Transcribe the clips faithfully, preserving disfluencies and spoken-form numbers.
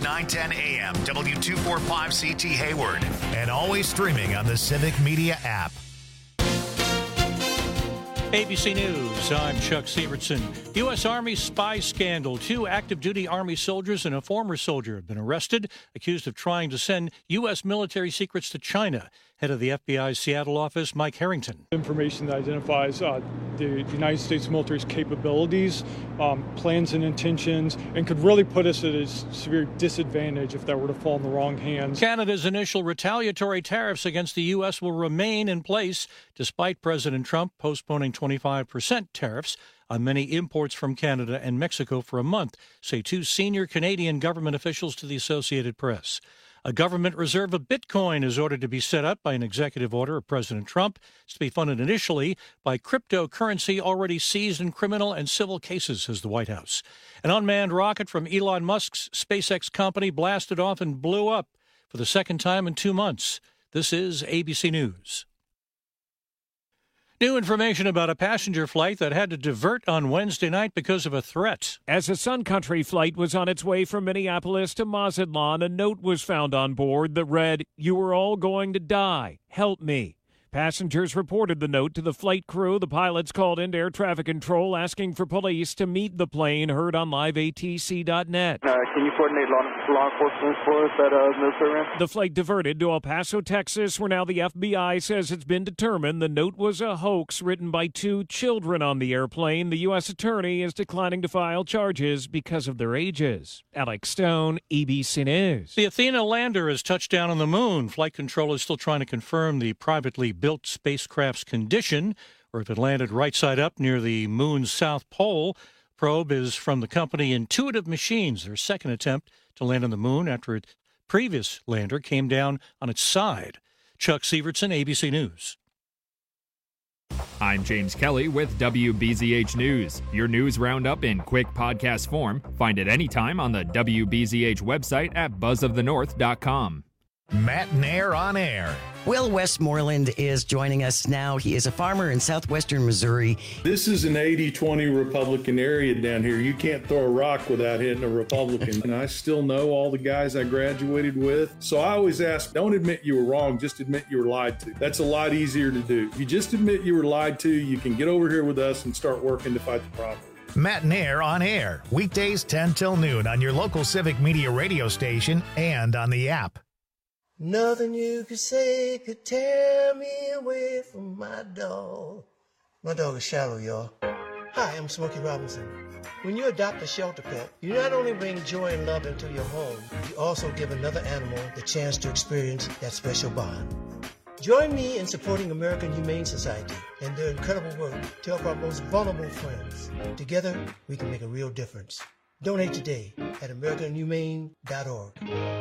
nine ten A M, W two forty-five C T Hayward, and always streaming on the Civic Media app. A B C News, I'm Chuck Severson. U S. Army spy scandal. Two active-duty Army soldiers and a former soldier have been arrested, accused of trying to send U S military secrets to China. Head of the F B I's Seattle office, Mike Harrington. Information that identifies uh, the United States military's capabilities, um, plans and intentions, and could really put us at a severe disadvantage if that were to fall in the wrong hands. Canada's initial retaliatory tariffs against the U S will remain in place, despite President Trump postponing twenty-five percent tariffs on many imports from Canada and Mexico for a month, say two senior Canadian government officials to the Associated Press. A government reserve of Bitcoin is ordered to be set up by an executive order of President Trump. It's to be funded initially by cryptocurrency already seized in criminal and civil cases, says the White House. An unmanned rocket from Elon Musk's SpaceX company blasted off and blew up for the second time in two months. This is A B C News. New information about a passenger flight that had to divert on Wednesday night because of a threat. As a Sun Country flight was on its way from Minneapolis to Mazatlan, a note was found on board that read, "You are all going to die. Help me." Passengers reported the note to the flight crew. The pilots called into air traffic control asking for police to meet the plane, heard on live A T C dot net. Uh, can you coordinate law, law enforcement for us at uh, military ramp? The flight diverted to El Paso, Texas, where now the F B I says it's been determined the note was a hoax written by two children on the airplane. The U S attorney is declining to file charges because of their ages. Alex Stone, A B C News. The Athena lander has touched down on the moon. Flight control is still trying to confirm the privately built spacecraft's condition, or if it landed right side up near the moon's south pole. Probe is from the company Intuitive Machines, their second attempt to land on the moon after its previous lander came down on its side. Chuck Severson, A B C News. I'm James Kelly with W B Z H News. Your news roundup in quick podcast form. Find it anytime on the W B Z H website at buzz of the north dot com. Matt Nair on air. Will Westmoreland is joining us now. He is a farmer in southwestern Missouri. This is an eighty twenty Republican area down here. You can't throw a rock without hitting a Republican. And I still know all the guys I graduated with. So I always ask, don't admit you were wrong, just admit you were lied to. That's a lot easier to do. If you just admit you were lied to, you can get over here with us and start working to fight the problem. Matt Nair on air. Weekdays ten till noon on your local Civic Media radio station and on the app. Nothing you could say could tear me away from my dog. My dog is Shallow, y'all. Hi, I'm Smokey Robinson. When you adopt a shelter pet, you not only bring joy and love into your home, you also give another animal the chance to experience that special bond. Join me in supporting American Humane Society and their incredible work to help our most vulnerable friends. Together, we can make a real difference. Donate today at american humane dot org.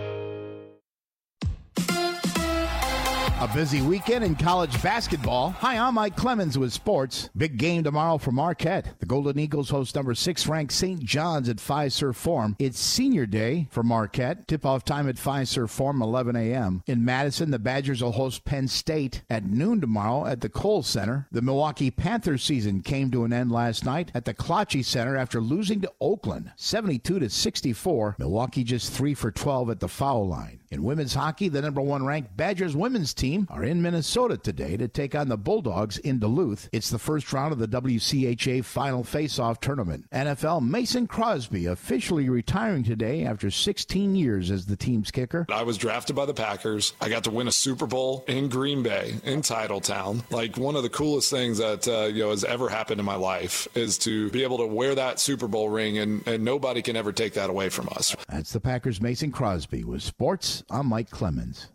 A busy weekend in college basketball. Hi, I'm Mike Clemens with sports. Big game tomorrow for Marquette. The Golden Eagles host number six-ranked Saint John's at Fiserv Forum. It's senior day for Marquette. Tip-off time at Fiserv Forum, eleven a.m. In Madison, the Badgers will host Penn State at noon tomorrow at the Kohl Center. The Milwaukee Panthers season came to an end last night at the Klotchie Center after losing to Oakland, seventy-two to sixty-four. Milwaukee just three for twelve at the foul line. In women's hockey, the number one ranked Badgers women's team are in Minnesota today to take on the Bulldogs in Duluth. It's the first round of the W C H A Final Face-Off Tournament. N F L Mason Crosby officially retiring today after sixteen years as the team's kicker. I was drafted by the Packers. I got to win a Super Bowl in Green Bay, in Titletown. Like, one of the coolest things that uh, you know has ever happened in my life is to be able to wear that Super Bowl ring, and, and nobody can ever take that away from us. That's the Packers' Mason Crosby. With sports, I'm Mike Clemens.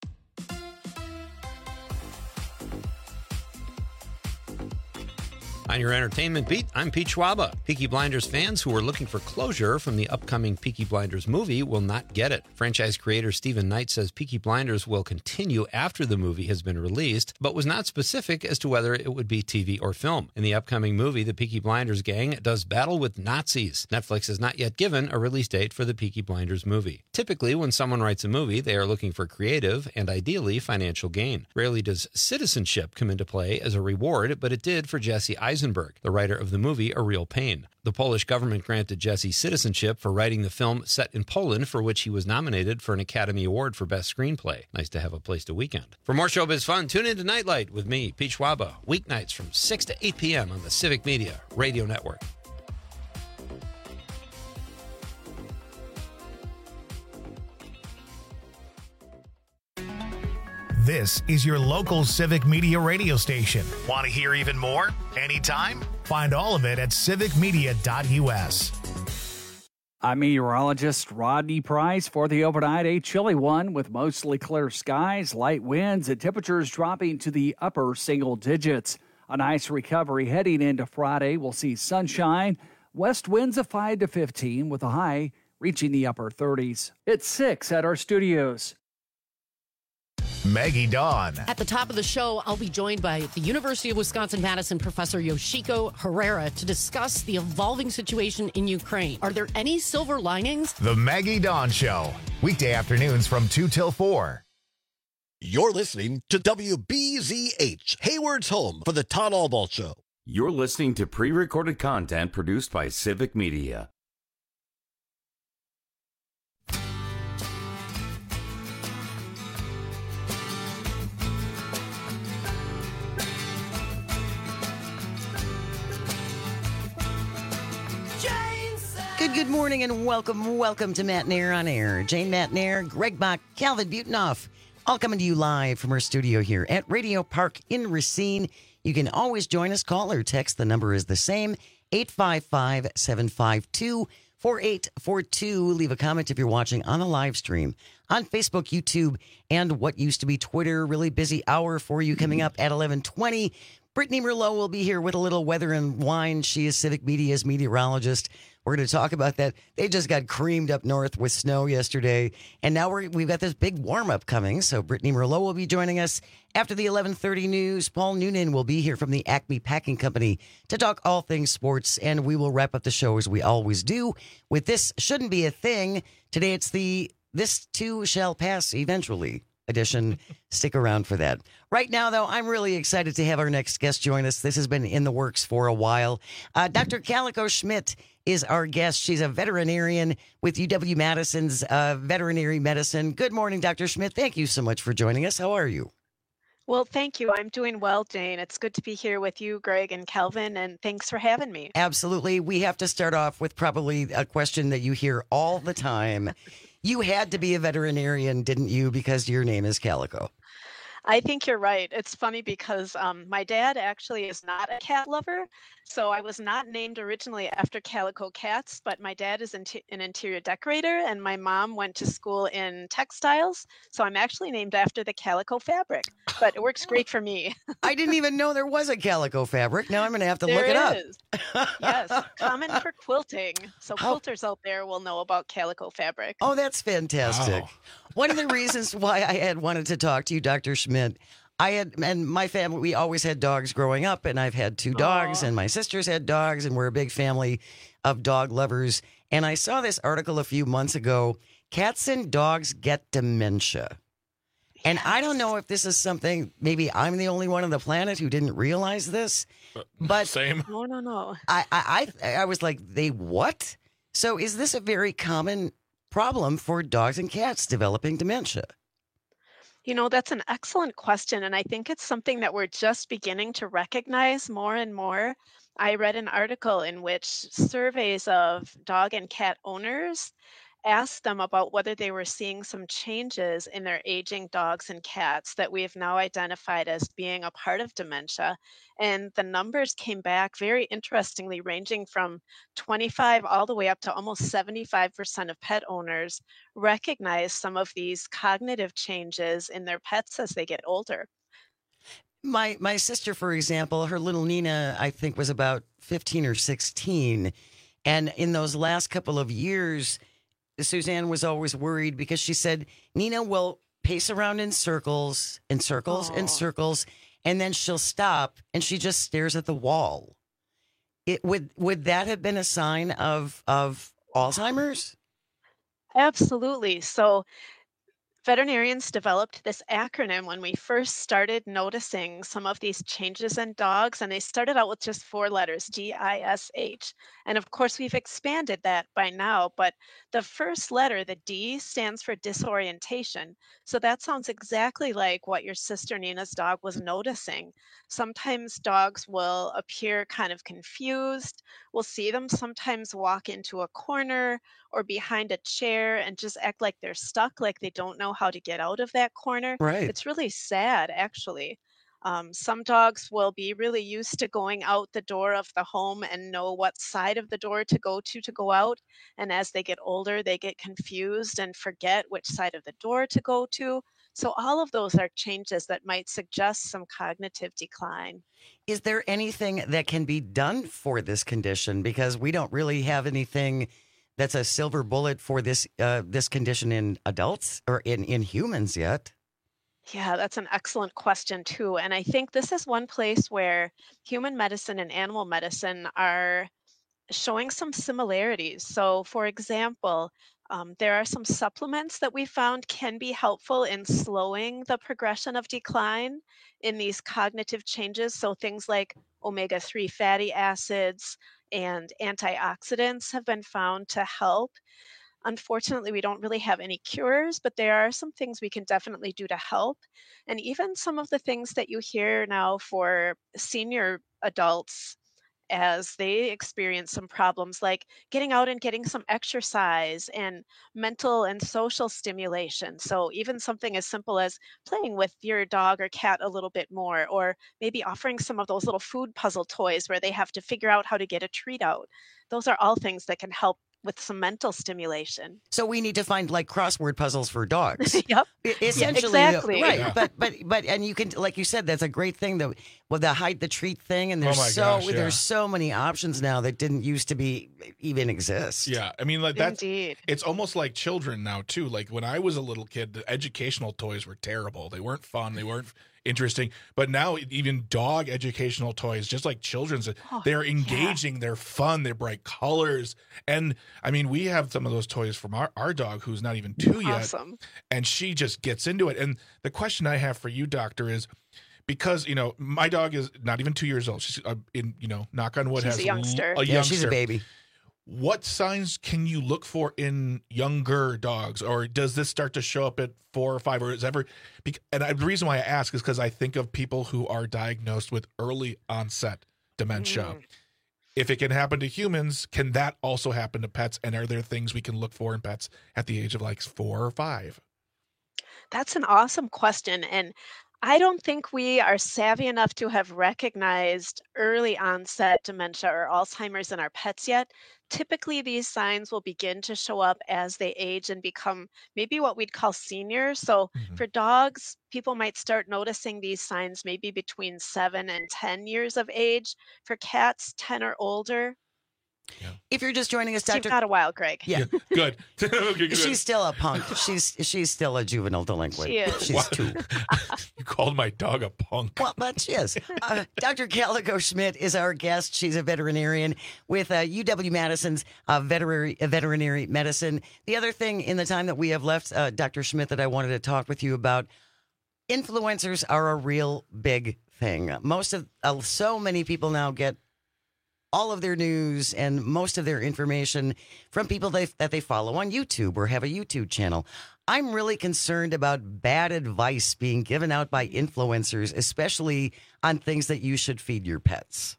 On your entertainment beat, I'm Pete Schwaba. Peaky Blinders fans who are looking for closure from the upcoming Peaky Blinders movie will not get it. Franchise creator Stephen Knight says Peaky Blinders will continue after the movie has been released, but was not specific as to whether it would be T V or film. In the upcoming movie, the Peaky Blinders gang does battle with Nazis. Netflix has not yet given a release date for the Peaky Blinders movie. Typically, when someone writes a movie, they are looking for creative and ideally financial gain. Rarely does citizenship come into play as a reward, but it did for Jesse Eisenberg, Eisenberg, the writer of the movie A Real Pain. The Polish government granted Jesse citizenship for writing the film set in Poland, for which he was nominated for an Academy Award for Best Screenplay. Nice to have a place to weekend. For more showbiz fun, tune in to Nightlight with me, Pete Schwaba, weeknights from six to eight p.m. on the Civic Media Radio Network. This is your local Civic Media radio station. Want to hear even more? Anytime? Find all of it at civic media dot u s. I'm meteorologist Rodney Price for the overnight. A chilly one with mostly clear skies, light winds, and temperatures dropping to the upper single digits. A nice recovery heading into Friday. We'll see sunshine, west winds of five to fifteen with a high reaching the upper thirties. It's six at our studios. Maggie Dawn. At the top of the show, I'll be joined by the University of Wisconsin-Madison professor Yoshiko Herrera to discuss the evolving situation in Ukraine. Are there any silver linings? The Maggie Dawn Show. Weekday afternoons from two till four. You're listening to W B Z H, Hayward's home for the Todd Albaugh Show. You're listening to pre-recorded content produced by Civic Media. Good, good morning and welcome, welcome to Matt Nair on Air. Jane Matt Nair, Greg Bach, Calvin Butonoff, all coming to you live from our studio here at Radio Park in Racine. You can always join us, call or text. The number is the same, eight five five, seven five two, four eight four two. Leave a comment if you're watching on the live stream on Facebook, YouTube, and what used to be Twitter. Really busy hour for you coming up at eleven twenty. Brittany Merlot will be here with a little weather and wine. She is Civic Media's meteorologist. We're going to talk about that. They just got creamed up north with snow yesterday, and now we're, we've got this big warm-up coming. So Brittany Merlot will be joining us after the eleven thirty news. Paul Noonan will be here from the Acme Packing Company to talk all things sports, and we will wrap up the show as we always do with This Shouldn't Be a Thing. Today it's the This Too Shall Pass Eventually edition. Stick around for that. Right now, though, I'm really excited to have our next guest join us. This has been in the works for a while. Uh, Doctor Calico Schmidt is our guest. She's a veterinarian with U W-Madison's uh, veterinary medicine. Good morning, Doctor Schmidt. Thank you so much for joining us. How are you? Well, thank you. I'm doing well, Jane. It's good to be here with you, Greg and Calvin, and thanks for having me. Absolutely. We have to start off with probably a question that you hear all the time. You had to be a veterinarian, didn't you, because your name is Calico? I think you're right. It's funny because um, my dad actually is not a cat lover. So I was not named originally after calico cats, but my dad is an interior decorator and my mom went to school in textiles. So I'm actually named after the calico fabric, but it works great for me. I didn't even know there was a calico fabric. Now I'm going to have to there look it up. Is. Yes, common for quilting. So quilters out there will know about calico fabric. Oh, that's fantastic. Wow. One of the reasons why I had wanted to talk to you, Doctor Schmidt, I had, and my family, we always had dogs growing up, and I've had two dogs, Aww. and my sisters had dogs, and we're a big family of dog lovers. And I saw this article a few months ago, cats and dogs get dementia. Yes. And I don't know if this is something, maybe I'm the only one on the planet who didn't realize this, but same. No, no, no. I, I, I, I was like, they what? So is this a very common problem for dogs and cats developing dementia? You know, that's an excellent question. And I think it's something that we're just beginning to recognize more and more. I read an article in which surveys of dog and cat owners asked them about whether they were seeing some changes in their aging dogs and cats that we have now identified as being a part of dementia. And the numbers came back very interestingly, ranging from twenty-five all the way up to almost seventy-five percent of pet owners recognize some of these cognitive changes in their pets as they get older. My my sister, for example, her little Nina, I think, was about fifteen or sixteen. And in those last couple of years, Suzanne was always worried because she said, Nina will pace around in circles and circles Aww. and circles, and then she'll stop and she just stares at the wall. It would would that have been a sign of of Alzheimer's? Absolutely. So veterinarians developed this acronym when we first started noticing some of these changes in dogs, and they started out with just four letters, D I S H. And of course, we've expanded that by now, but the first letter, the D, stands for disorientation. So that sounds exactly like what your sister Nina's dog was noticing. Sometimes dogs will appear kind of confused. We'll see them sometimes walk into a corner or behind a chair and just act like they're stuck, like they don't know how to get out of that corner. Right. It's really sad, actually. Um, some dogs will be really used to going out the door of the home and know what side of the door to go to to go out. And as they get older, they get confused and forget which side of the door to go to. So all of those are changes that might suggest some cognitive decline. Is there anything that can be done for this condition? Because we don't really have anything that's a silver bullet for this uh, this condition in adults or in, in humans yet. Yeah, that's an excellent question, too. And I think this is one place where human medicine and animal medicine are showing some similarities. So, for example, um, there are some supplements that we found can be helpful in slowing the progression of decline in these cognitive changes. So, things like omega three fatty acids and antioxidants have been found to help. Unfortunately, we don't really have any cures, but there are some things we can definitely do to help. And even some of the things that you hear now for senior adults as they experience some problems, like getting out and getting some exercise and mental and social stimulation. So even something as simple as playing with your dog or cat a little bit more, or maybe offering some of those little food puzzle toys where they have to figure out how to get a treat out. Those are all things that can help with some mental stimulation. So we need to find like crossword puzzles for dogs. Yep. E- Essentially, Yeah, exactly. right? Yeah. But but but and you can, like you said, that's a great thing. That well, the hide the treat thing, and there's Oh my so gosh, yeah. there's so many options now that didn't used to be even exist. Yeah, I mean, like that's Indeed. it's almost like children now too. Like when I was a little kid, the educational toys were terrible. They weren't fun. They weren't interesting. But now even dog educational toys, just like children's, Oh, they're engaging. They're fun. They're bright colors. And I mean, we have some of those toys from our, our dog who's not even two yet, Awesome. and she just gets into it. And the question I have for you, doctor, is because, you know, my dog is not even two years old. She's uh, in, you know, knock on wood, She's has a youngster. A Yeah, youngster. she's a baby. What signs can you look for in younger dogs, or does this start to show up at four or five, or is ever? bec- And I, the reason why I ask is because I think of people who are diagnosed with early onset dementia. Mm. If it can happen to humans, can that also happen to pets? And are there things we can look for in pets at the age of like four or five? That's an awesome question. And I don't think we are savvy enough to have recognized early onset dementia or Alzheimer's in our pets yet. Typically, these signs will begin to show up as they age and become maybe what we'd call seniors. So Mhm. for dogs, people might start noticing these signs maybe between seven and ten years of age. For cats, ten or older. If you're just joining us, So you've Doctor got a while, Greg. Yeah. Good. Okay, good. She's still a punk. She's she's still a juvenile delinquent. She is. She's two. You called my dog a punk. Well, but she is. Uh, Doctor Calico Schmidt is our guest. She's a veterinarian with uh, U W Madison's uh, veterinary, uh, veterinary medicine. The other thing in the time that we have left, uh, Doctor Schmidt, that I wanted to talk with you about, influencers are a real big thing. Most of, uh, so many people now get all of their news and most of their information from people they, that they follow on YouTube or have a YouTube channel. I'm really concerned about bad advice being given out by influencers, especially on things that you should feed your pets.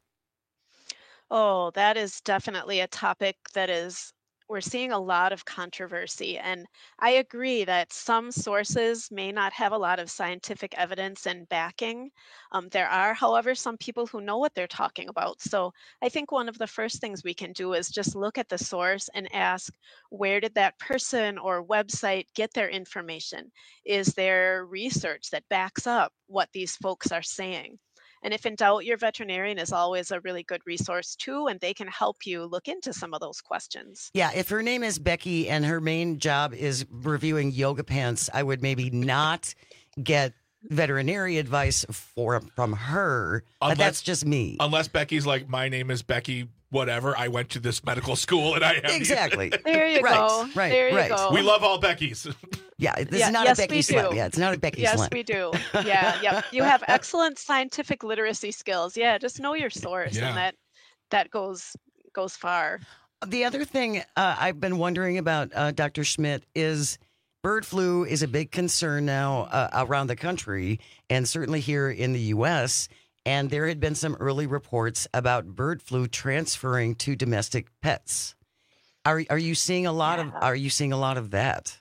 Oh, that is definitely a topic that is, we're seeing a lot of controversy. And I agree that some sources may not have a lot of scientific evidence and backing. Um, there are, however, some people who know what they're talking about. So I think one of the first things we can do is just look at the source and ask, where did that person or website get their information? Is there research that backs up what these folks are saying? And if in doubt, your veterinarian is always a really good resource too, and they can help you look into some of those questions. Yeah, if her name is Becky and her main job is reviewing yoga pants, I would maybe not get veterinary advice for from her. But that's just me. Unless Becky's like, my name is Becky, whatever. I went to this medical school and I have Exactly. There you Right, go. right, there you right. go. We love all Beckys. Yeah, this yeah, is not yes, a Becky we slut. do. Yeah, it's not a Becky yes, slut. we do. Yeah, yep. You have excellent scientific literacy skills. Yeah, just know your source, Yeah. and that that goes goes far. The other thing uh, I've been wondering about, uh, Doctor Schmidt, is bird flu is a big concern now uh, around the country, and certainly here in the U S, and there had been some early reports about bird flu transferring to domestic pets. Are are you seeing a lot of are you seeing a lot of that?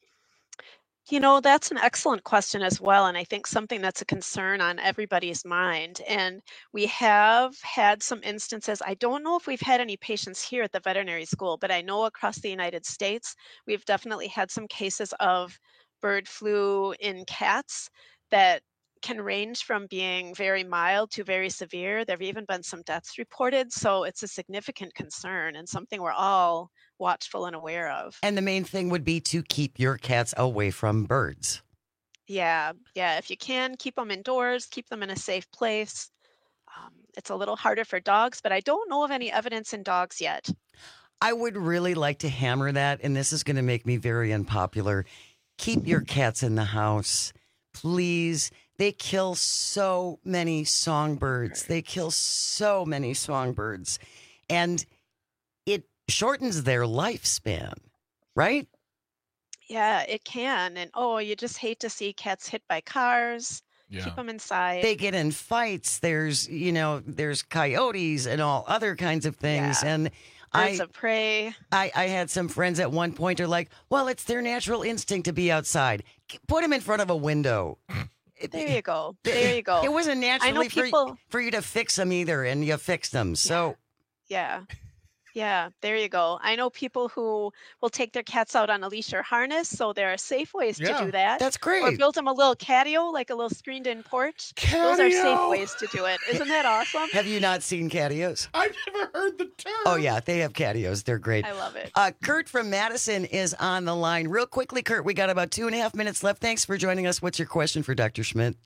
You know, that's an excellent question as well, and I think something that's a concern on everybody's mind. And we have had some instances. I don't know if we've had any patients here at the veterinary school, but I know across the United States, we've definitely had some cases of bird flu in cats that can range from being very mild to very severe. There have even been some deaths reported, so it's a significant concern and something we're all watchful and aware of. And the main thing would be to keep your cats away from birds. Yeah, yeah. If you can, keep them indoors, keep them in a safe place. Um, it's a little harder for dogs, but I don't know of any evidence in dogs yet. I would really like to hammer that, and this is going to make me very unpopular. Keep your cats in the house, please. They kill so many songbirds. They kill so many songbirds. And it shortens their lifespan, right? Yeah, it can. And oh, you just hate to see cats hit by cars. Yeah. Keep them inside. They get in fights. There's, you know, there's coyotes and all other kinds of things. Yeah. And Birds I, of prey. I, I had some friends at one point are like, well, it's their natural instinct to be outside. Put them in front of a window. There you go. There you go. It wasn't I know naturally people. for, for you to fix them either, and you fixed them. So Yeah. Yeah, there you go. I know people who will take their cats out on a leash or harness, so there are safe ways Yeah, to do that. that's great. Or build them a little catio, like a little screened-in porch. Those are safe Catio! ways to do it. Isn't that awesome? have you not seen catios? I've never heard the term. Oh, yeah, they have catios. They're great. I love it. Uh, Kurt from Madison is on the line. Real quickly, Kurt, we got about two and a half minutes left. Thanks for joining us. What's your question for Doctor Schmidt?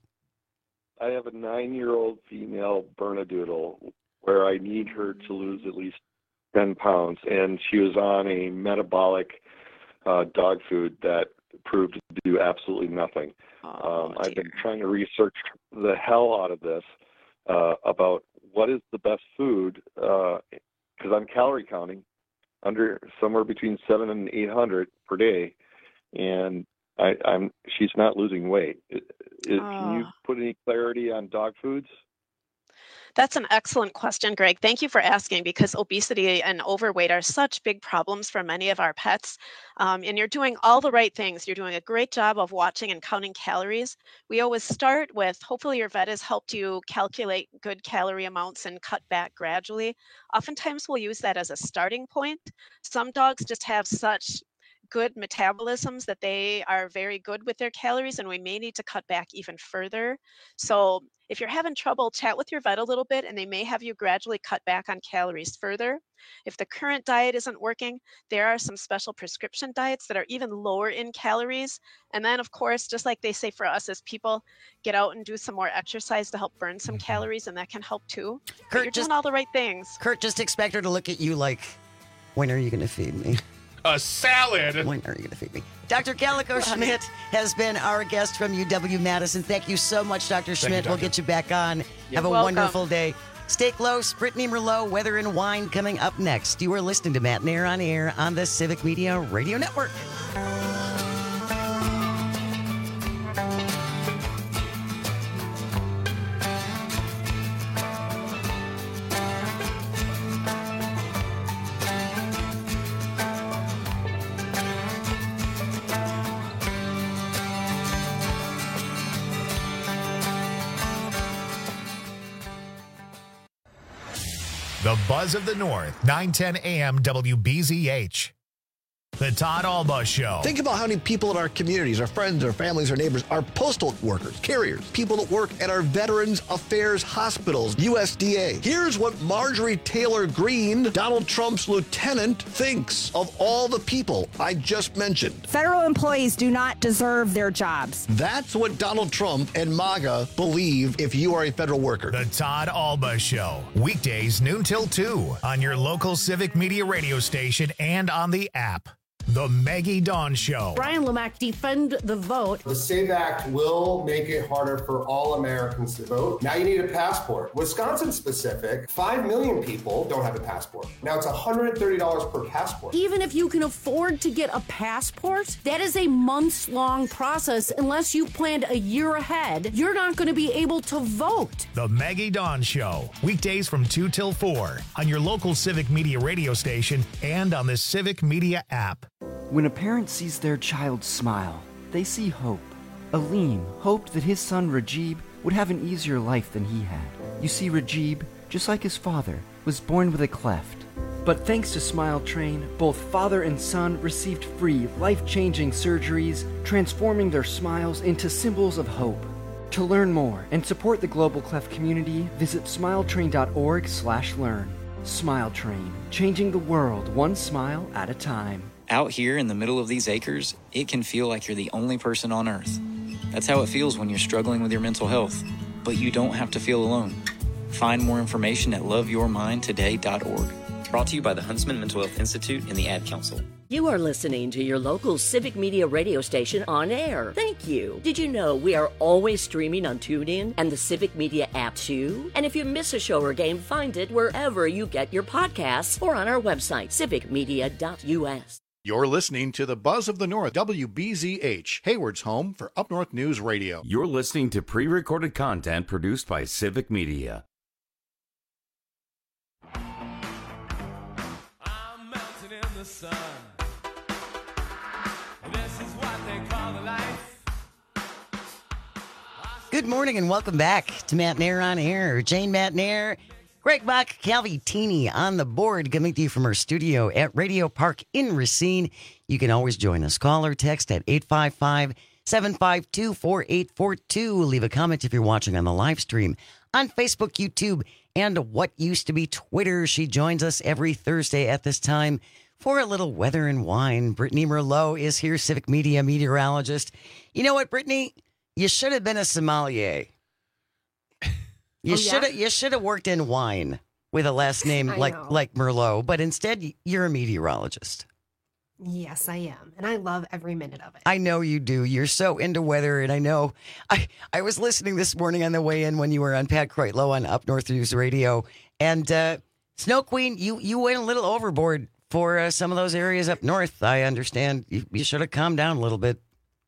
I have a nine-year-old female Bernedoodle where I need her to lose at least ten pounds, and she was on a metabolic uh, dog food that proved to do absolutely nothing. Oh, um, I've been trying to research the hell out of this uh, about what is the best food, because uh, I'm calorie counting under somewhere between seven and eight hundred per day, and I, I'm she's not losing weight. It, it, Can you Oh. put any clarity on dog foods? That's an excellent question, Greg. Thank you for asking, because obesity and overweight are such big problems for many of our pets. Um, and you're doing all the right things. You're doing a great job of watching and counting calories. We always start with, hopefully your vet has helped you calculate good calorie amounts and cut back gradually. Oftentimes we'll use that as a starting point. Some dogs just have such good metabolisms that they are very good with their calories, and we may need to cut back even further. So if you're having trouble, chat with your vet a little bit, and they may have you gradually cut back on calories further. If the current diet isn't working, there are some special prescription diets that are even lower in calories. And then, of course, just like they say for us as people, get out and do some more exercise to help burn some calories, and that can help too. But Kurt, you're just- doing all the right things. Kurt, just expect her to look at you like, when are you going to feed me? A salad. When are you going to feed me? Doctor Calico Schmidt has been our guest from U W-Madison. Thank you so much, Doctor Thank you, Schmidt. We'll Doctor. get you back on. Have a welcome. wonderful day. Stay close. Brittany Merlot, Weather and Wine coming up next. You are listening to Matt Nair on Air on the Civic Media Radio Network. The Buzz of the North, nine ten A M W B Z H. The Todd Alba Show. Think about how many people in our communities, our friends, our families, our neighbors, our postal workers, carriers, people that work at our Veterans Affairs hospitals, U S D A. Here's what Marjorie Taylor Greene, Donald Trump's lieutenant, thinks of all the people I just mentioned. Federal employees do not deserve their jobs. That's what Donald Trump and MAGA believe if you are a federal worker. The Todd Alba Show. Weekdays noon till two on your local Civic Media radio station and on the app. The Maggie Dawn Show. Brian Lamack, defend the vote. The SAVE Act will make it harder for all Americans to vote. Now you need a passport. Wisconsin specific, five million people don't have a passport. Now it's one hundred thirty dollars per passport. Even if you can afford to get a passport, that is a months-long process. Unless you planned a year ahead, you're not going to be able to vote. The Maggie Dawn Show. Weekdays from two till four on your local Civic Media radio station and on the Civic Media app. When a parent sees their child smile, they see hope. Aleem hoped that his son Rajib would have an easier life than he had. You see, Rajib, just like his father, was born with a cleft. But thanks to Smile Train, both father and son received free, life-changing surgeries, transforming their smiles into symbols of hope. To learn more and support the Global Cleft community, visit smiletrain.org slash learn. Smile Train, changing the world one smile at a time. Out here in the middle of these acres, it can feel like you're the only person on Earth. That's how it feels when you're struggling with your mental health. But you don't have to feel alone. Find more information at love your mind today dot org. Brought to you by the Huntsman Mental Health Institute and the Ad Council. You are listening to your local Civic Media radio station on air. Thank you. Did you know we are always streaming on TuneIn and the Civic Media app too? And if you miss a show or game, find it wherever you get your podcasts or on our website, civic media dot u s. You're listening to the Buzz of the North, W B Z H, Hayward's home for Up North News Radio. You're listening to pre-recorded content produced by Civic Media. I'm melting in the sun. This is what they call the life. Good morning and welcome back to Matt Nair on Air. Jane Matt Nair, Greg Bach, Calvi-Tini on the board, coming to you from our studio at Radio Park in Racine. You can always join us. Call or text at eight five five, seven five two, four eight four two. Leave a comment if you're watching on the live stream on Facebook, YouTube, and what used to be Twitter. She joins us every Thursday at this time for a little weather and wine. Brittany Merlot is here, Civic Media meteorologist. You know what, Brittany? You should have been a sommelier. You oh, should have yeah? you should have worked in wine with a last name I like know. like Merlot, but instead you're a meteorologist. Yes, I am. And I love every minute of it. I know you do. You're so into weather, and I know I, I was listening this morning on the way in when you were on Pat Kreitlow on Up North News Radio, and uh, Snow Queen, you, you went a little overboard for uh, some of those areas up north. I understand. You, you should have calmed down a little bit.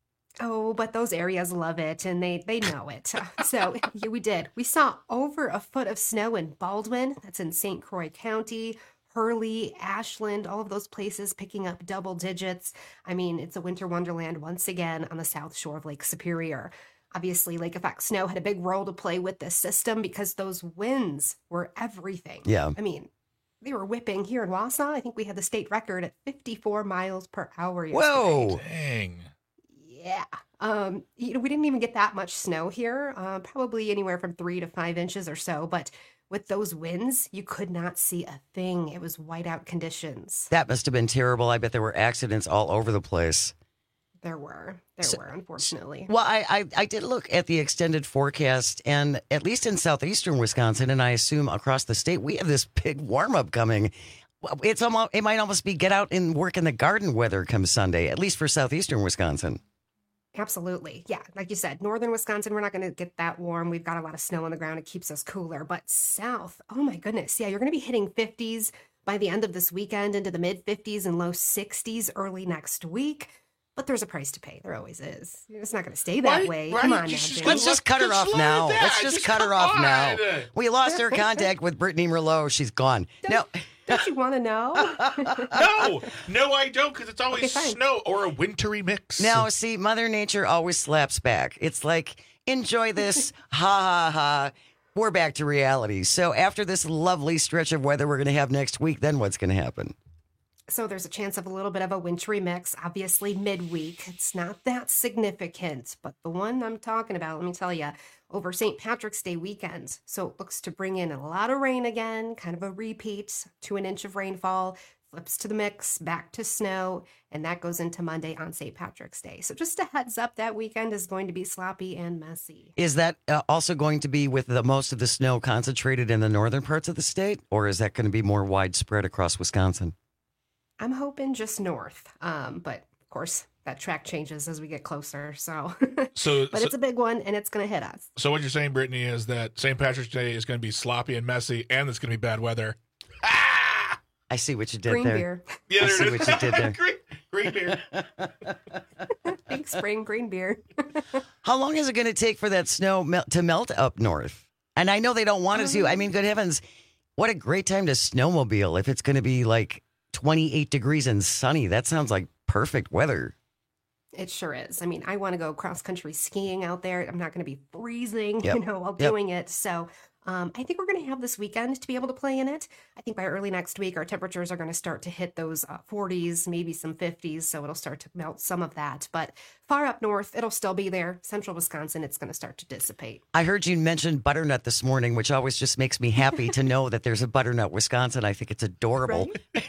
Oh, but those areas love it, and they, they know it. So yeah, we did. We saw over a foot of snow in Baldwin. That's in Saint Croix County. Hurley, Ashland, all of those places picking up double digits. I mean, it's a winter wonderland once again on the south shore of Lake Superior. Obviously, lake effect snow had a big role to play with this system because those winds were everything. Yeah. I mean, they were whipping here in Wausau. I think we had the state record at fifty-four miles per hour yesterday. Whoa. Dang. Yeah. Um, you know, we didn't even get that much snow here, uh, probably anywhere from three to five inches or so. But with those winds, you could not see a thing. It was whiteout conditions. That must have been terrible. I bet there were accidents all over the place. There were. There So- were, unfortunately. Well, I, I I did look at the extended forecast, and at least in southeastern Wisconsin, and I assume across the state, we have this big warm up coming. Well, It's almost it might almost be get out and work in the garden weather come Sunday, at least for southeastern Wisconsin. Absolutely. Yeah. Like you said, northern Wisconsin, we're not going to get that warm. We've got a lot of snow on the ground. It keeps us cooler. But south, oh my goodness. Yeah, you're going to be hitting fifties by the end of this weekend, into the mid fifties and low sixties early next week. But there's a price to pay. There always is. It's not going to stay that Why- way. why Come you on now, just Jay. Let's just cut her off now. Let's just cut her off now. We lost her contact with Brittany Merlot. She's gone. No. Don't you want to know? No, no, I don't, because it's always Okay, fine. snow or a wintry mix. Now, see, Mother Nature always slaps back. It's like, enjoy this, ha ha ha. We're back to reality. So after this lovely stretch of weather we're going to have next week, then what's going to happen? So there's a chance of a little bit of a wintry mix, obviously midweek. It's not that significant, but the one I'm talking about, let me tell you, over Saint Patrick's Day weekend. So it looks to bring in a lot of rain again, kind of a repeat, to an inch of rainfall, flips to the mix, back to snow, and that goes into Monday on Saint Patrick's Day. So just a heads up, that weekend is going to be sloppy and messy. Is that uh, also going to be with the most of the snow concentrated in the northern parts of the state, or is that going to be more widespread across Wisconsin? I'm hoping just north. Um, but of course, that track changes as we get closer. So, So, but so, it's a big one, and it's going to hit us. so what you're saying, Brittany, is that Saint Patrick's Day is going to be sloppy and messy, and it's going to be bad weather. I see what you did Green there. beer. Yeah, I there see it is. what you did there. green, green beer. Big spring green beer. How long is it going to take for that snow mel- to melt up north? And I know they don't want it to. I mean, good heavens, what a great time to snowmobile if it's going to be like twenty-eight degrees and sunny. That sounds like perfect weather. It sure is. I mean, I want to go cross country skiing out there. I'm not going to be freezing, Yep. you know, while Yep. doing it. So um, I think we're going to have this weekend to be able to play in it. I think by early next week, our temperatures are going to start to hit those uh, forties, maybe some fifties. So it'll start to melt some of that. But far up north, it'll still be there. Central Wisconsin, it's going to start to dissipate. I heard you mention butternut this morning, which always just makes me happy to know that there's a butternut Wisconsin. I think it's adorable.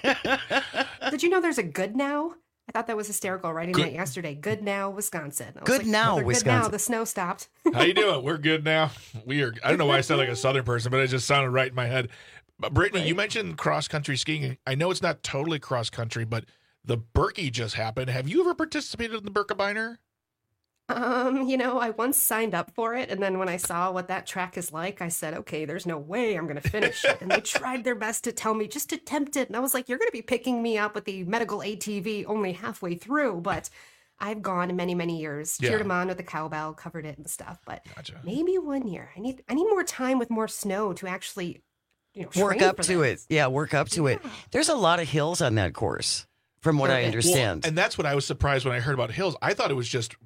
Did you know there's a Good Now? I thought that was hysterical writing Good- that yesterday. Good Now, Wisconsin. I was Good like, Now, "Oh, they're Wisconsin." Good Now, the snow stopped. How you doing? We're good now. We are. I don't know why I sound like a Southern person, but it just sounded right in my head. But Brittany, you mentioned cross country skiing. I know it's not totally cross country, but the Berkey just happened. Have you ever participated in the Birkebeiner? Um, you know, I once signed up for it, and then when I saw what that track is like, I said, okay, there's no way I'm going to finish it. And they tried their best to tell me, just attempt it. And I was like, you're going to be picking me up with the medical A T V only halfway through. But I've gone many, many years, Yeah. cheered them on with the cowbell, covered it and stuff. But Gotcha. maybe one year. I need I need more time with more snow to actually, you know, Work train up for to this. it. Yeah, work up to it. There's a lot of hills on that course, from what I Well, understand. Well, and that's what I was surprised when I heard about hills. I thought it was just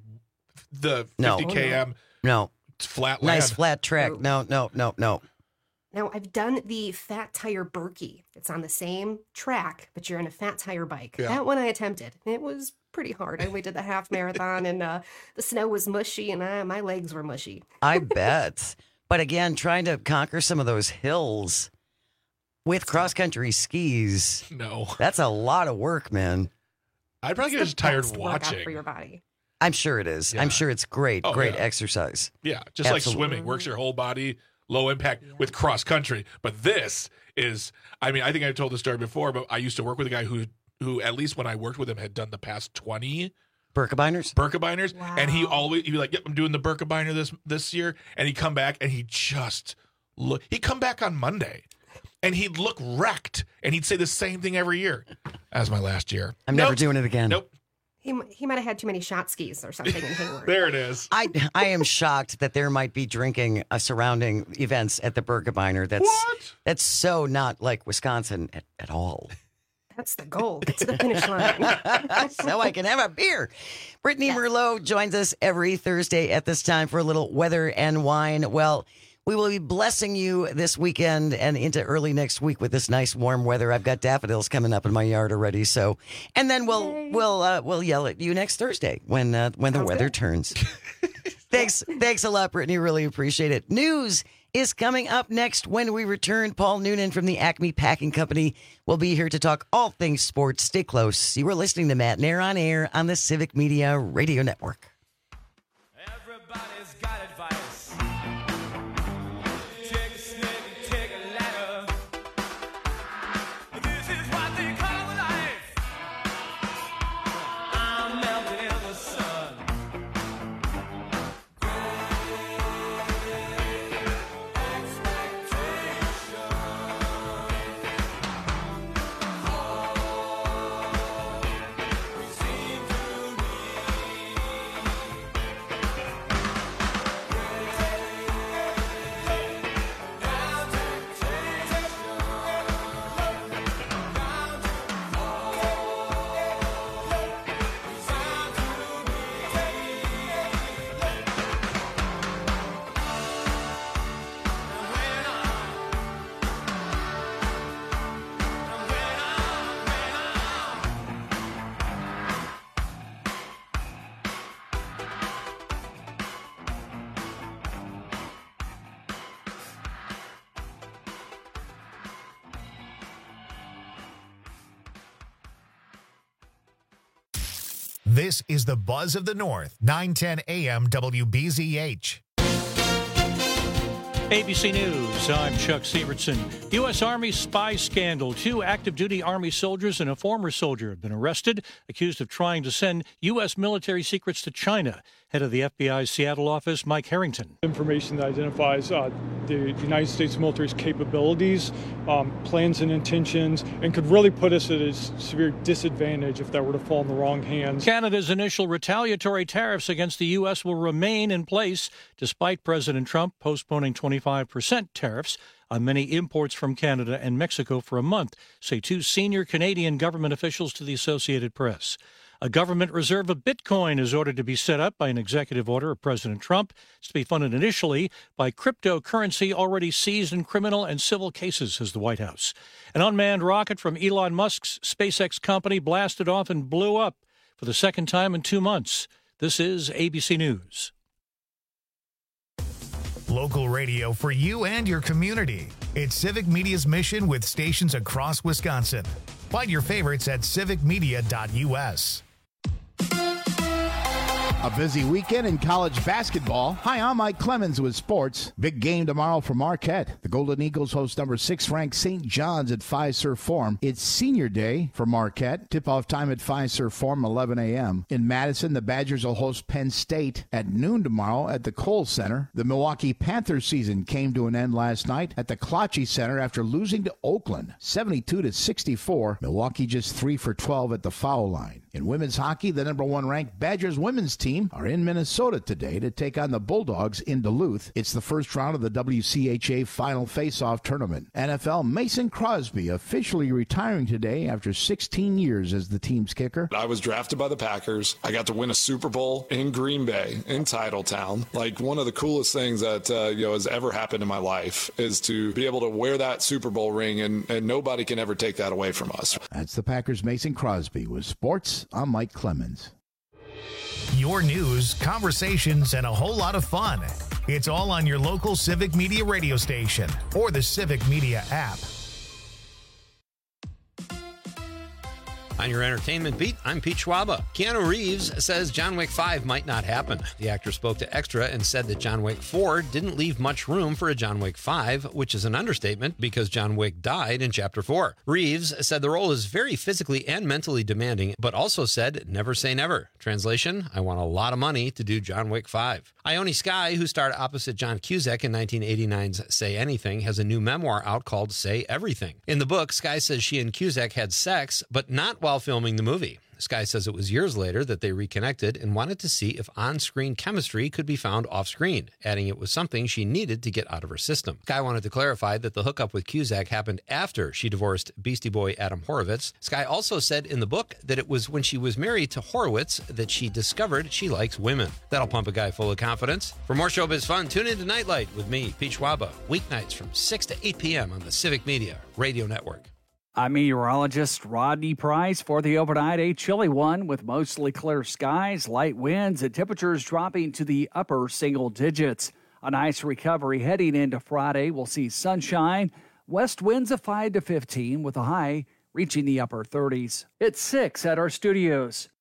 the No. fifty kilometers no. flat land. Nice flat track. No, no, no, no. Now, I've done the Fat Tire Berkey. It's on the same track, but you're on a fat tire bike. Yeah. That one I attempted. It was pretty hard. I only did the half marathon, and uh, the snow was mushy, and I, my legs were mushy. I bet. But again, trying to conquer some of those hills with cross country skis, No. that's a lot of work, man. I'd probably get It's just the tired best workout watching. for your body. I'm sure it is. Yeah. I'm sure it's great. Oh, great yeah. exercise. Yeah, just like Absolutely. swimming works your whole body, low impact with cross country. But this is, I mean, I think I told the story before, but I used to work with a guy who, who at least when I worked with him, had done the past twenty Birkebeiners? Birkebeiners, Wow. and he always he'd be like, "Yep, I'm doing the Birkebeiner this this year," and he'd come back and he just look. He'd come back on Monday, and he'd look wrecked, and he'd say the same thing every year. As my last year, I'm never Nope. doing it again. Nope. He, m- he might have had too many shot skis or something in Hayward. There it is. I I am shocked that there might be drinking uh, surrounding events at the Birkebeiner. That's What? that's so not like Wisconsin at, at all. That's the goal. Get to the finish line. So I can have a beer. Brittany Merlot joins us every Thursday at this time for a little weather and wine. Well, we will be blessing you this weekend and into early next week with this nice warm weather. I've got daffodils coming up in my yard already. So, and then we'll Yay. we'll uh, we'll yell at you next Thursday when uh, when the Sounds weather good. turns. Thanks, thanks a lot, Brittany. Really appreciate it. News is coming up next when we return. Paul Noonan from the Acme Packing Company will be here to talk all things sports. Stay close. You are listening to Matt Nair on Air on the Civic Media Radio Network. Everybody's got advice. Take a snake and take a ladder. This is what they call life. I'm melting in the sun. This is the Buzz of the North, nine ten A M W B Z H. A B C News, I'm Chuck Sievertson. U S. Army spy scandal. Two active duty Army soldiers and a former soldier have been arrested, accused of trying to send U S military secrets to China. Head of the F B I's Seattle office, Mike Harrington. Information that identifies uh, the United States military's capabilities, um, plans and intentions, and could really put us at a severe disadvantage if that were to fall in the wrong hands. Canada's initial retaliatory tariffs against the U S will remain in place, despite President Trump postponing twenty-five percent tariffs on many imports from Canada and Mexico for a month, say two senior Canadian government officials to the Associated Press. A government reserve of Bitcoin is ordered to be set up by an executive order of President Trump. It's to be funded initially by cryptocurrency already seized in criminal and civil cases, says the White House. An unmanned rocket from Elon Musk's SpaceX company blasted off and blew up for the second time in two months. This is A B C News. Local radio for you and your community. It's Civic Media's mission with stations across Wisconsin. Find your favorites at civic media dot U S. A busy weekend in college basketball. Hi, I'm Mike Clemens with sports. Big game tomorrow for Marquette. The Golden Eagles host number six ranked Saint John's at Fiserv Forum. It's senior day for Marquette. Tip-off time at Fiserv Forum, eleven a.m. In Madison, the Badgers will host Penn State at noon tomorrow at the Kohl Center. The Milwaukee Panthers season came to an end last night at the Klotchie Center after losing to Oakland, seventy-two to sixty-four. Milwaukee just three for twelve at the foul line. In women's hockey, the number one ranked Badgers women's team are in Minnesota today to take on the Bulldogs in Duluth. It's the first round of the W C H A Final Face-Off Tournament. N F L Mason Crosby officially retiring today after sixteen years as the team's kicker. I was drafted by the Packers. I got to win a Super Bowl in Green Bay, in Titletown. Like, one of the coolest things that uh, you know has ever happened in my life is to be able to wear that Super Bowl ring, and, and nobody can ever take that away from us. That's the Packers' Mason Crosby. With sports, I'm Mike Clemens. Your news, conversations, and a whole lot of fun. It's all on your local Civic Media radio station or the Civic Media app. On your entertainment beat, I'm Pete Schwaba. Keanu Reeves says John Wick five might not happen. The actor spoke to Extra and said that John Wick four didn't leave much room for a John Wick five, which is an understatement because John Wick died in Chapter four. Reeves said the role is very physically and mentally demanding, but also said, never say never. Translation, I want a lot of money to do John Wick five. Ione Skye, who starred opposite John Cusack in nineteen eighty-nine's Say Anything, has a new memoir out called Say Everything. In the book, Skye says she and Cusack had sex, but not while filming the movie. Skye says it was years later that they reconnected and wanted to see if on-screen chemistry could be found off-screen, adding it was something she needed to get out of her system. Skye wanted to clarify that the hookup with Cusack happened after she divorced Beastie Boy Adam Horovitz. Skye also said in the book that it was when she was married to Horowitz that she discovered she likes women. That'll pump a guy full of confidence. For more showbiz fun, tune in to Nightlight with me, Pete Schwaba, weeknights from six to eight p.m. on the Civic Media Radio Network. I'm meteorologist Rodney Price for the overnight. A chilly one with mostly clear skies, light winds, and temperatures dropping to the upper single digits. A nice recovery heading into Friday. We'll see sunshine, west winds of five to fifteen with a high reaching the upper thirties. It's six at our studios.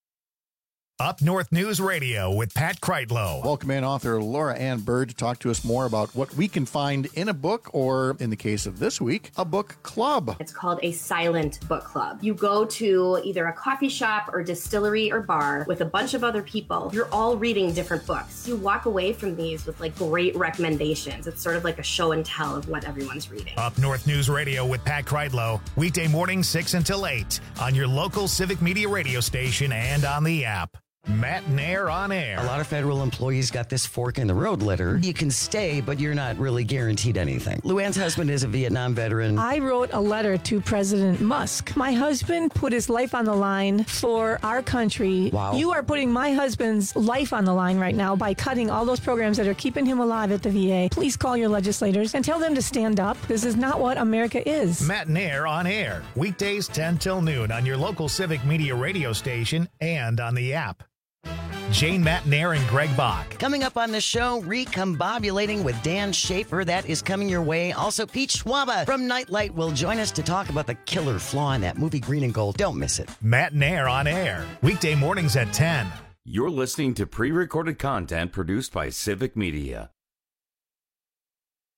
Up North News Radio with Pat Kreitlow. Welcome in author Laura Ann Bird to talk to us more about what we can find in a book, or in the case of this week, a book club. It's called a silent book club. You go to either a coffee shop or distillery or bar with a bunch of other people. You're all reading different books. You walk away from these with like great recommendations. It's sort of like a show and tell of what everyone's reading. Up North News Radio with Pat Kreitlow, weekday morning six until eight on your local Civic Media radio station and on the app. Matt Nair on air. A lot of federal employees got this fork in the road letter. You can stay, but you're not really guaranteed anything. Luann's husband is a Vietnam veteran. I wrote a letter to President Musk. My husband put his life on the line for our country. Wow. You are putting my husband's life on the line right now by cutting all those programs that are keeping him alive at the V A. Please call your legislators and tell them to stand up. This is not what America is. Matt Nair on air. Weekdays ten till noon on your local Civic Media radio station and on the app. Jane Matt Nair and Greg Bach. Coming up on the show, Recombobulating with Dan Schaefer. That is coming your way. Also, Pete Schwaba from Nightlight will join us to talk about the killer flaw in that movie Green and Gold. Don't miss it. Matt Nair on air. Weekday mornings at ten. You're listening to pre-recorded content produced by Civic Media.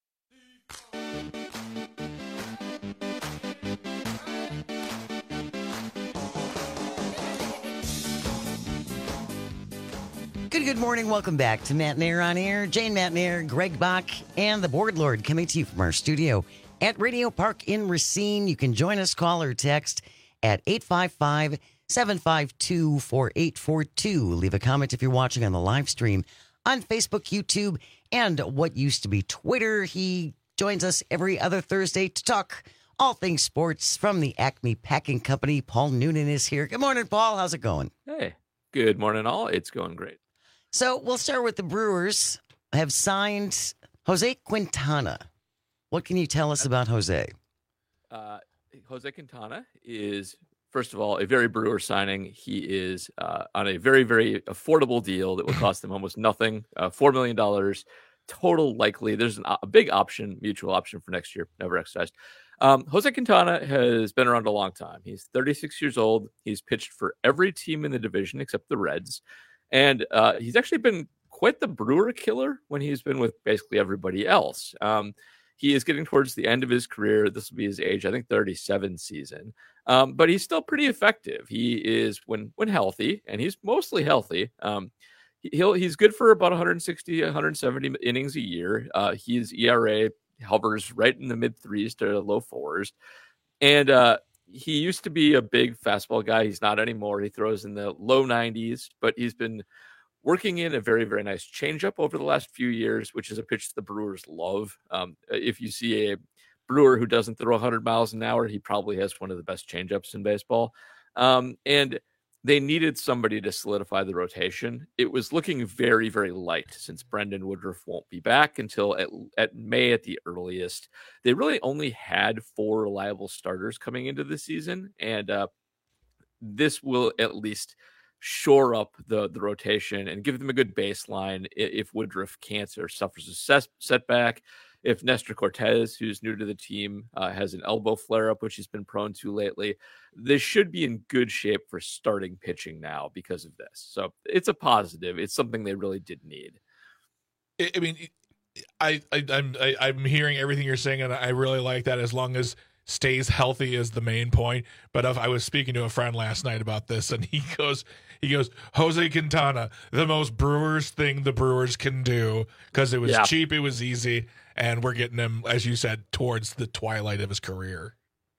Good, good morning. Welcome back to Matt Nair on Air. Jane Matt Nair, Greg Bach, and the Board Lord coming to you from our studio at Radio Park in Racine. You can join us, call or text at eight five five, seven five two, four eight four two. Leave a comment if you're watching on the live stream on Facebook, YouTube, and what used to be Twitter. He joins us every other Thursday to talk all things sports from the Acme Packing Company. Paul Noonan is here. Good morning, Paul. How's it going? Hey, good morning, all. It's going great. So we'll start with the Brewers have signed Jose Quintana. What can you tell us about Jose? Uh, Jose Quintana is, first of all, a very Brewer signing. He is uh, on a very, very affordable deal that will cost him almost nothing, uh, four million dollars total likely. There's an, a big option, mutual option for next year, never exercised. Um, Jose Quintana has been around a long time. He's thirty-six years old. He's pitched for every team in the division except the Reds. And uh, he's actually been quite the Brewer killer when he's been with basically everybody else. Um, he is getting towards the end of his career. This will be his age, I think, thirty-seven season. Um, but he's still pretty effective. He is, when when healthy, and he's mostly healthy, um, he'll he's good for about one sixty, one seventy innings a year. Uh, his E R A hovers right in the mid threes to low fours. And uh, he used to be a big fastball guy. He's not anymore. He throws in the low nineties, but he's been working in a very, very nice changeup over the last few years, which is a pitch the Brewers love. Um, if you see a Brewer who doesn't throw one hundred miles an hour, he probably has one of the best changeups in baseball. Um, and they needed somebody to solidify the rotation. It was looking very, very light since Brendan Woodruff won't be back until at, at May at the earliest. They really only had four reliable starters coming into the season, and uh, this will at least shore up the, the rotation and give them a good baseline if Woodruff can't or suffers a set, setback. If Nestor Cortez, who's new to the team, uh, has an elbow flare-up, which he's been prone to lately, they should be in good shape for starting pitching now because of this. So it's a positive. It's something they really did need. I mean, I, I I'm I, I'm hearing everything you're saying, and I really like that. As long as stays healthy is the main point. But if I was speaking to a friend last night about this, and he goes, he goes, Jose Quintana, the most Brewers thing the Brewers can do, because it was Yeah. cheap, it was easy, and we're getting him, as you said, towards the twilight of his career.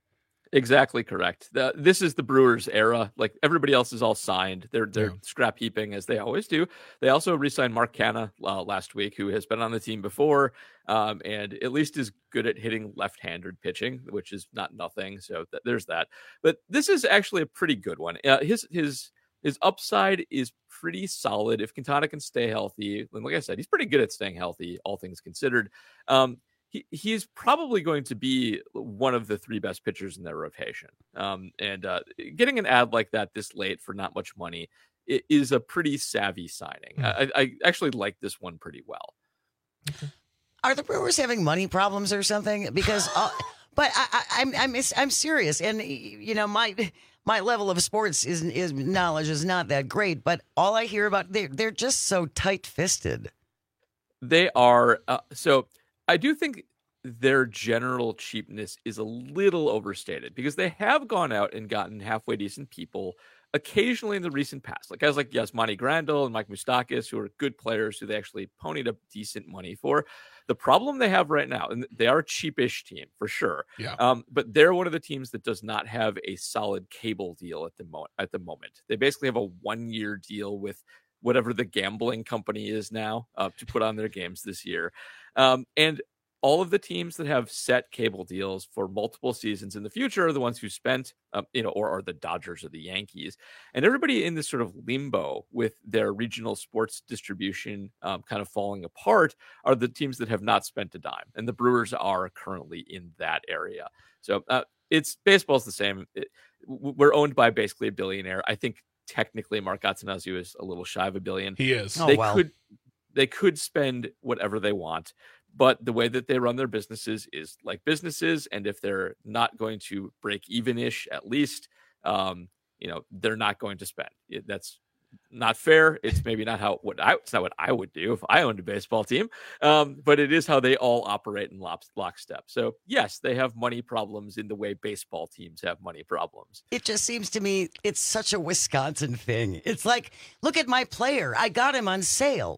Exactly correct. The, this is the Brewers era. Like everybody else is all signed. They're they're Yeah. scrap heaping as they always do. They also re-signed Mark Canha uh, last week, who has been on the team before, um, and at least is good at hitting left-handed pitching, which is not nothing. So th- there's that. But this is actually a pretty good one. Uh, his his his upside is pretty solid if Quintana can stay healthy. And like I said, he's pretty good at staying healthy, all things considered. Um, He, he's probably going to be one of the three best pitchers in their rotation. Um, and uh, getting an ad like that this late for not much money i- is a pretty savvy signing. Hmm. I, I actually like this one pretty well. Are the Brewers having money problems or something? Because, uh, but I, I, I'm I'm I'm serious, and you know my my level of sports is is knowledge is not that great. But all I hear about they they're just so tight fisted. They are. Uh, so I do think their general cheapness is a little overstated because they have gone out and gotten halfway decent people occasionally in the recent past. Like guys like Yasmani Grandal and Mike Moustakas, who are good players who they actually ponied up decent money for. The problem they have right now, and they are a cheapish team for sure, Yeah. um, but they're one of the teams that does not have a solid cable deal at the, mo- at the moment. They basically have a one-year deal with whatever the gambling company is now uh, to put on their games this year. Um, and all of the teams that have set cable deals for multiple seasons in the future are the ones who spent, um, you know, or are the Dodgers or the Yankees. And everybody in this sort of limbo with their regional sports distribution um, kind of falling apart are the teams that have not spent a dime. And the Brewers are currently in that area. So uh, it's baseball's the same. It, we're owned by basically a billionaire. I think technically Mark Attanasio is a little shy of a billion. He is. Oh, They wow. could they could spend whatever they want, but the way that they run their businesses is like businesses, and if they're not going to break even-ish at least, um, you know, they're not going to spend. It- That's not fair. It's maybe not how what I it's not what I would do if I owned a baseball team. Um, but it is how they all operate in lock, lockstep. So yes, they have money problems in the way baseball teams have money problems. It just seems to me it's such a Wisconsin thing. It's like, look at my player. I got him on sale.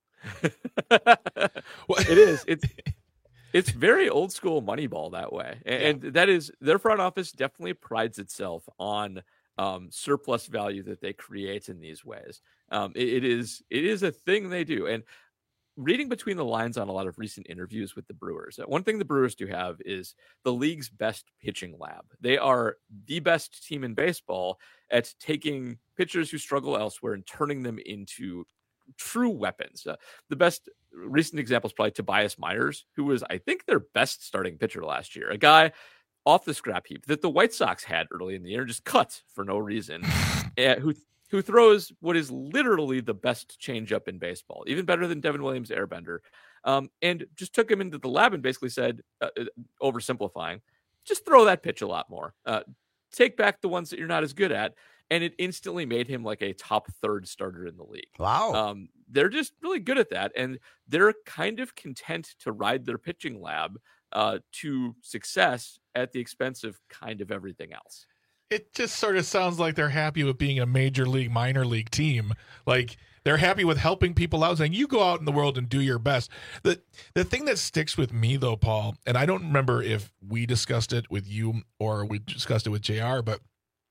It is. It's it's very old school Moneyball that way, and, and that is their front office definitely prides itself on um, surplus value that they create in these ways. Um, it, it is it is a thing they do, and reading between the lines on a lot of recent interviews with the Brewers, one thing the Brewers do have is the league's best pitching lab. They are the best team in baseball at taking pitchers who struggle elsewhere and turning them into true weapons. Uh, the best recent example is probably Tobias Myers, who was, I think, their best starting pitcher last year. A guy off the scrap heap that the White Sox had early in the year, just cut for no reason, and who who throws what is literally the best changeup in baseball, even better than Devin Williams' airbender, um, and just took him into the lab and basically said, uh, oversimplifying, just throw that pitch a lot more. Uh, take back the ones that you're not as good at. And it instantly made him like a top third starter in the league. Wow. Um, they're just really good at that. And they're kind of content to ride their pitching lab uh, to success at the expense of kind of everything else. It just sort of sounds like they're happy with being a major league, minor league team. Like they're happy with helping people out, saying, you go out in the world and do your best. The, the thing that sticks with me, though, Paul, and I don't remember if we discussed it with you or we discussed it with J R, but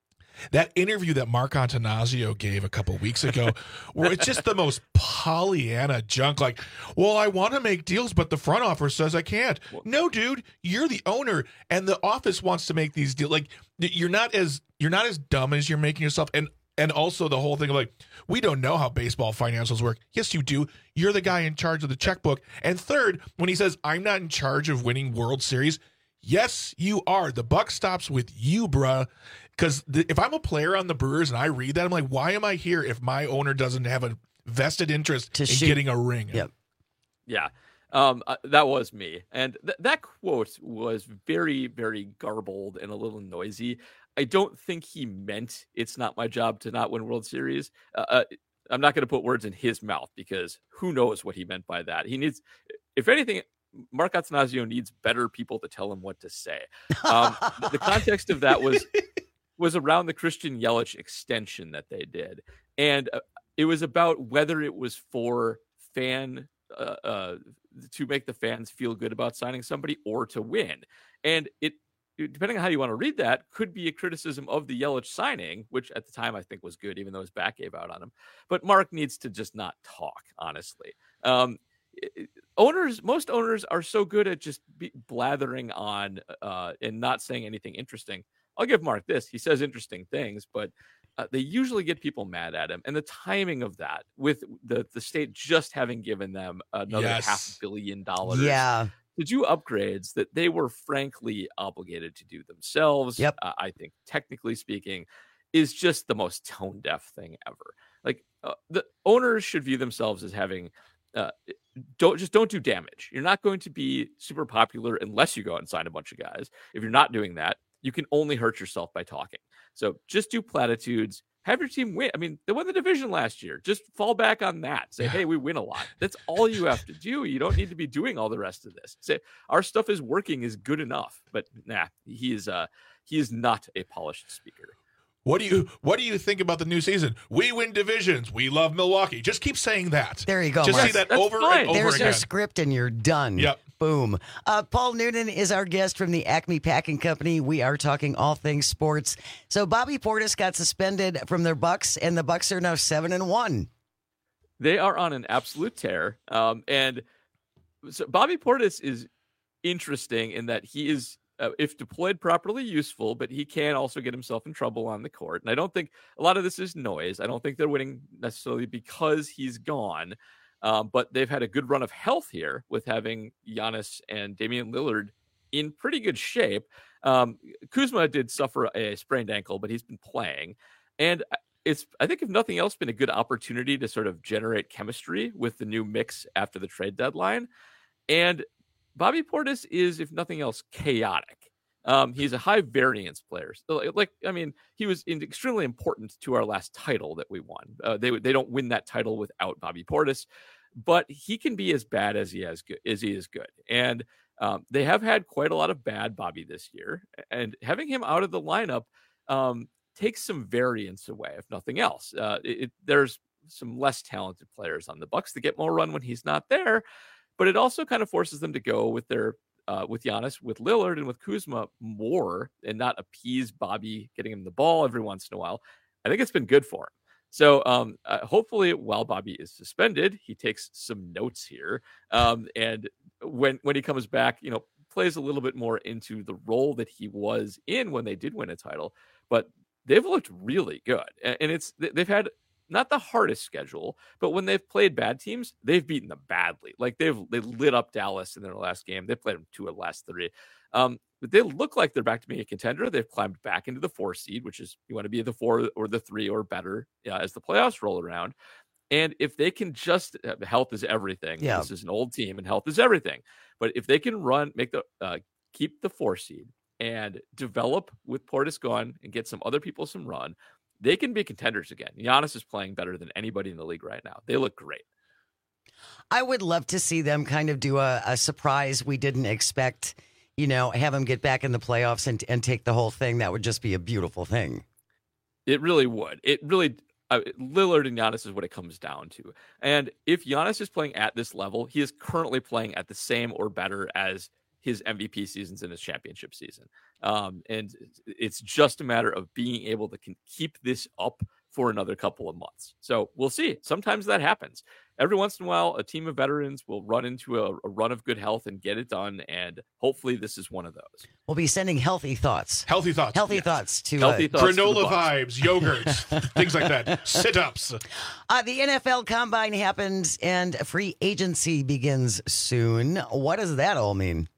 that interview that Mark Antanasio gave a couple weeks ago, where it's just the most Pollyanna junk. Like, well, I want to make deals, but the front office says I can't. No, dude, you're the owner, and the office wants to make these deals. Like, you're not as you're not as dumb as you're making yourself. And and also the whole thing of like, we don't know how baseball financials work. Yes, you do. You're the guy in charge of the checkbook. And third, when he says, I'm not in charge of winning World Series, yes, you are. The buck stops with you, bruh. Because if I'm a player on the Brewers and I read that, I'm like, why am I here if my owner doesn't have a vested interest To in shoot. getting a ring? Yep. Yeah, um, uh, that was me. And th- that quote was very, very garbled and a little noisy. I don't think he meant it's not my job to not win World Series. Uh, uh, I'm not going to put words in his mouth because who knows what he meant by that. He needs, if anything, Mark Attanasio needs better people to tell him what to say. Um, the context of that was was around the Christian Yelich extension that they did. And uh, it was about whether it was for fan uh, uh, to make the fans feel good about signing somebody or to win. And it, depending on how you want to read that, could be a criticism of the Yelich signing, which at the time I think was good, even though his back gave out on him. But Mark needs to just not talk, honestly. Um, owners, most owners are so good at just be blathering on uh, and not saying anything interesting. I'll give Mark this. He says interesting things, but uh, they usually get people mad at him. And the timing of that with the, the state just having given them another Yes. half billion dollars Yeah. to do upgrades that they were frankly obligated to do themselves. Yep. Uh, I think technically speaking is just the most tone deaf thing ever. Like uh, the owners should view themselves as having uh, don't just don't do damage. You're not going to be super popular unless you go out and sign a bunch of guys. If you're not doing that, you can only hurt yourself by talking. So just do platitudes. Have your team win. I mean, they won the division last year. Just fall back on that. Say, hey, we win a lot. That's all you have to do. You don't need to be doing all the rest of this. Say, our stuff is working is good enough. But nah, he is uh he is not a polished speaker. What do you What do you think about the new season? We win divisions. We love Milwaukee. Just keep saying that. There you go, Just Mark. say that That's over fine. and over There's again. your script and you're done. Yep. Boom. Uh, Paul Noonan is our guest from the Acme Packing Company. We are talking all things sports. So Bobby Portis got suspended from their Bucks, and the Bucks are now seven and one. They are on an absolute tear. Um, and so Bobby Portis is interesting in that he is, uh, if deployed properly, useful, but he can also get himself in trouble on the court. And I don't think a lot of this is noise. I don't think they're winning necessarily because he's gone. Um, but they've had a good run of health here with having Giannis and Damian Lillard in pretty good shape. Um, Kuzma did suffer a sprained ankle, but he's been playing. And it's, I think, if nothing else, been a good opportunity to sort of generate chemistry with the new mix after the trade deadline. And Bobby Portis is, if nothing else, chaotic. Um, he's a high variance player. So, like, I mean, he was in, extremely important to our last title that we won. Uh, they they don't win that title without Bobby Portis, but he can be as bad as he has good as he is good. And um, they have had quite a lot of bad Bobby this year, and having him out of the lineup um, takes some variance away, if nothing else. Uh, it, it, there's some less talented players on the Bucks that get more run when he's not there, but it also kind of forces them to go with their uh, with Giannis, with Lillard, and with Kuzma more, and not appease Bobby getting him the ball every once in a while. I think it's been good for him. So um, uh, hopefully, while Bobby is suspended, he takes some notes here, um, and when when he comes back, you know, plays a little bit more into the role that he was in when they did win a title. But they've looked really good, and, and it's they've had not the hardest schedule, but when they've played bad teams, they've beaten them badly. Like they've they lit up Dallas in their last game. They played them two of the last three. Um, but they look like they're back to being a contender. They've climbed back into the four seed, which is you want to be the four or the three or better uh, as the playoffs roll around. And if they can just uh, health is everything. Yeah. This is an old team, and health is everything. But if they can run, make the uh, keep the four seed and develop with Portis gone and get some other people some run, they can be contenders again. Giannis is playing better than anybody in the league right now. They look great. I would love to see them kind of do a, a surprise we didn't expect, you know, have them get back in the playoffs and, and take the whole thing. That would just be a beautiful thing. It really would. It really, uh, Lillard and Giannis is what it comes down to. And if Giannis is playing at this level, he is currently playing at the same or better as his M V P seasons and his championship season. Um, and it's just a matter of being able to keep this up for another couple of months. So we'll see. Sometimes that happens. Every once in a while, a team of veterans will run into a, a run of good health and get it done. And hopefully this is one of those. We'll be sending healthy thoughts. Healthy thoughts. Healthy yes. thoughts to healthy uh, thoughts granola to vibes, yogurts, things like that. Sit-ups. Uh, the N F L Combine happens and free agency begins soon. What does that all mean?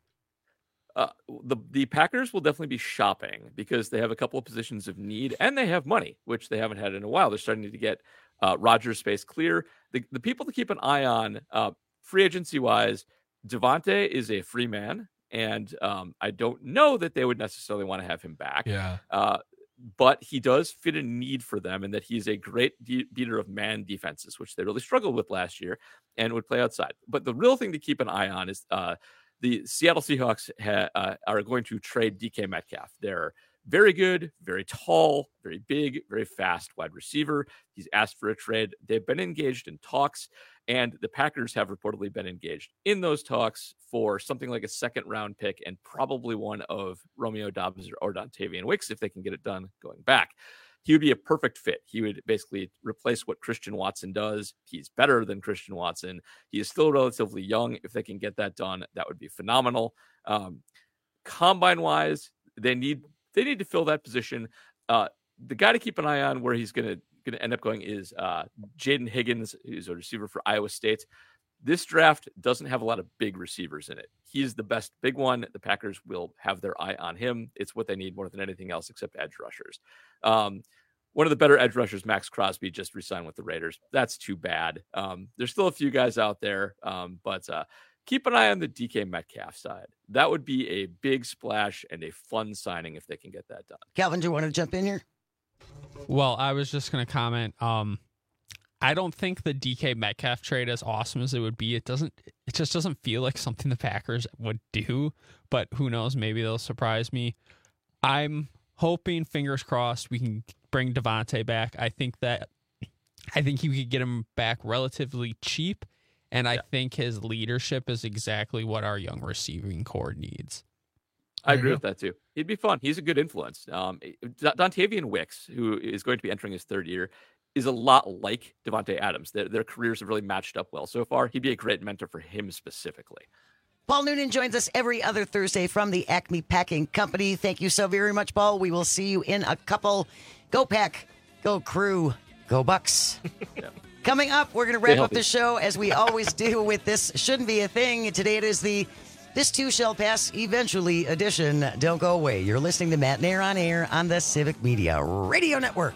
Uh, the the Packers will definitely be shopping because they have a couple of positions of need and they have money, which they haven't had in a while. They're starting to get uh, Rodgers space clear. The the people to keep an eye on, uh, free agency wise, Devontae is a free man, and um, I don't know that they would necessarily want to have him back. Yeah. Uh, but he does fit a need for them, and that he's a great de- beater of man defenses, which they really struggled with last year and would play outside. But the real thing to keep an eye on is uh, the Seattle Seahawks ha- uh, are going to trade D K Metcalf. They're very good, very tall, very big, very fast wide receiver. He's asked for a trade. They've been engaged in talks, and the Packers have reportedly been engaged in those talks for something like a second round pick and probably one of Romeo Dobbs or Dontavian Wicks if they can get it done going back. He would be a perfect fit. He would basically replace what Christian Watson does. He's better than Christian Watson. He is still relatively young. If they can get that done, that would be phenomenal. Um, Combine-wise, they need they need to fill that position. Uh, the guy to keep an eye on where he's going to going to end up going is uh, Jaden Higgins, who's a receiver for Iowa State. This draft doesn't have a lot of big receivers in it. He's the best big one. The Packers will have their eye on him. It's what they need more than anything else except edge rushers. Um, one of the better edge rushers, Max Crosby, just re-signed with the Raiders. That's too bad. Um, there's still a few guys out there, um, but uh, keep an eye on the D K Metcalf side. That would be a big splash and a fun signing if they can get that done. Calvin, do you want to jump in here? Well, I was just going to comment. Um, I don't think the D K Metcalf trade, as awesome as it would be, it doesn't. It just doesn't feel like something the Packers would do. But who knows? Maybe they'll surprise me. I'm hoping, fingers crossed, we can bring Devontae back. I think that I think you could get him back relatively cheap, and I yeah. think his leadership is exactly what our young receiving core needs. I agree with that too. He'd be fun. He's a good influence. Um, Dontavian Wicks, who is going to be entering his third year, is a lot like Devontae Adams. Their, their careers have really matched up well so far. He'd be a great mentor for him specifically. Paul Noonan joins us every other Thursday from the Acme Packing Company. Thank you so very much, Paul. We will see you in a couple. Go Pack, go Crew, go Bucks. yeah. Coming up, we're going to wrap up the show as we always do with This Shouldn't Be a Thing. Today it is the This Too Shall Pass Eventually edition. Don't go away. You're listening to Matt Nair on Air on the Civic Media Radio Network.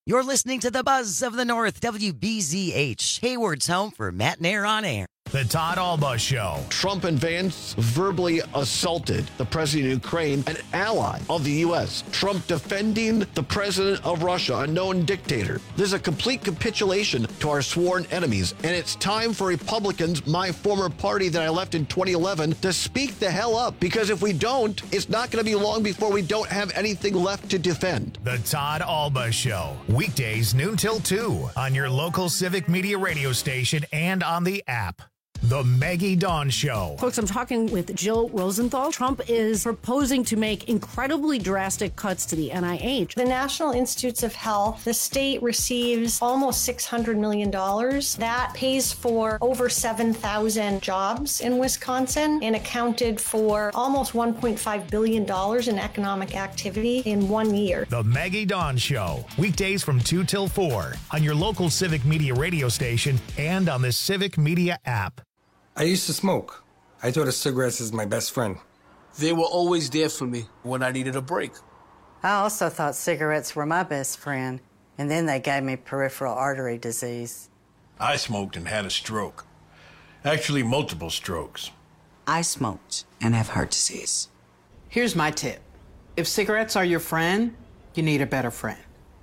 You're listening to the Buzz of the North, W B Z H, Hayward's home for Matt Nair on Air. The Todd Alba Show. Trump and Vance verbally assaulted the president of Ukraine, an ally of the U S. Trump defending the president of Russia, a known dictator. This is a complete capitulation to our sworn enemies. And it's time for Republicans, my former party that I left in twenty eleven, to speak the hell up. Because if we don't, it's not going to be long before we don't have anything left to defend. The Todd Alba Show. Weekdays noon till two on your local Civic Media radio station and on the app. The Maggie Dawn Show. Folks, I'm talking with Jill Rosenthal. Trump is proposing to make incredibly drastic cuts to the N I H. The National Institutes of Health, the state receives almost six hundred million dollars. That pays for over seven thousand jobs in Wisconsin and accounted for almost one point five billion dollars in economic activity in one year. The Maggie Dawn Show. Weekdays from two till four on your local Civic Media radio station and on the Civic Media app. I used to smoke. I thought of cigarettes as my best friend. They were always there for me when I needed a break. I also thought cigarettes were my best friend, and then they gave me peripheral artery disease. I smoked and had a stroke. Actually, multiple strokes. I smoked and have heart disease. Here's my tip. If cigarettes are your friend, you need a better friend.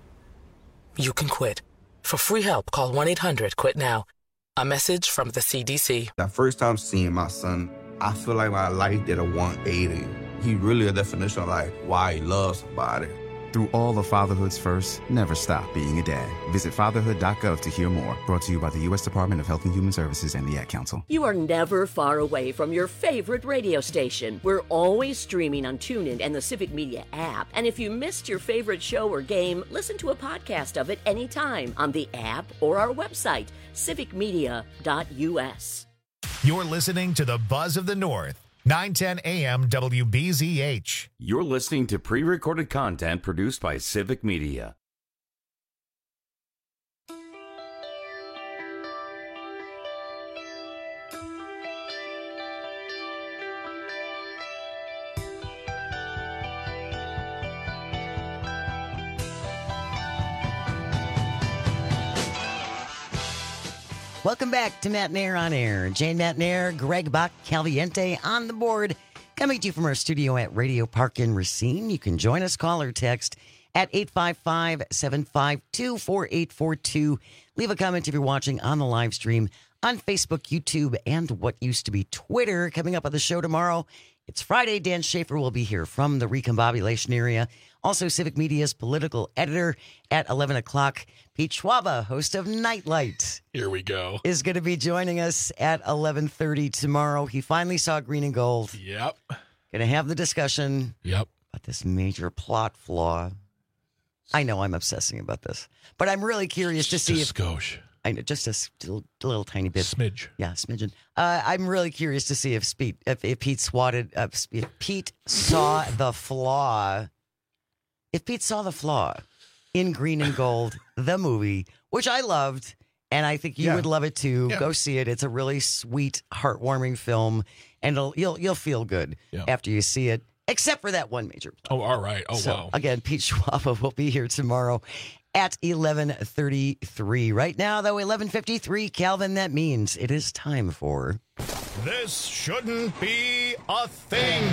You can quit. For free help, call one eight hundred quit now. A message from the C D C. That first time seeing my son, I feel like my life did a one eighty. He really a definition of like why he loves somebody. Through all of fatherhood's first, never stop being a dad. Visit fatherhood dot gov to hear more. Brought to you by the U S Department of Health and Human Services and the Ad Council. You are never far away from your favorite radio station. We're always streaming on TuneIn and the Civic Media app. And if you missed your favorite show or game, listen to a podcast of it anytime on the app or our website, civic media dot U S. You're listening to the Buzz of the North. nine ten a.m. W B Z H. You're listening to pre-recorded content produced by Civic Media. Welcome back to Matt Nair on Air. Jane Matt Nair, Greg Bach, Caliente on the board. Coming to you from our studio at Radio Park in Racine. You can join us, call or text at eight five five, seven five two, four eight four two. Leave a comment if you're watching on the live stream on Facebook, YouTube, and what used to be Twitter. Coming up on the show tomorrow, it's Friday. Dan Schaefer will be here from the recombobulation area. Also, Civic Media's political editor at eleven o'clock. Pete Schwaba, host of Nightlight. Here we go. Is going to be joining us at eleven thirty tomorrow. He finally saw Green and Gold. Yep. Going to have the discussion. Yep. About this major plot flaw. I know I'm obsessing about this, but I'm really curious just to see a if... skosh. I know, just a s- little, little tiny bit. Smidge. Yeah, smidgen. Uh, I'm really curious to see if, Pete, if, if Pete swatted... Uh, if Pete saw the flaw... If Pete saw the flaw in Green and Gold, the movie, which I loved, and I think you Yeah. would love it too. Yeah. Go see it. It's a really sweet, heartwarming film, and it'll, you'll you'll feel good Yeah. after you see it, except for that one major plot. Oh, all right. Oh, So, wow. again, Pete Schwaba will be here tomorrow at eleven thirty-three. Right now, though, eleven fifty-three, Calvin, that means it is time for... This shouldn't be a thing.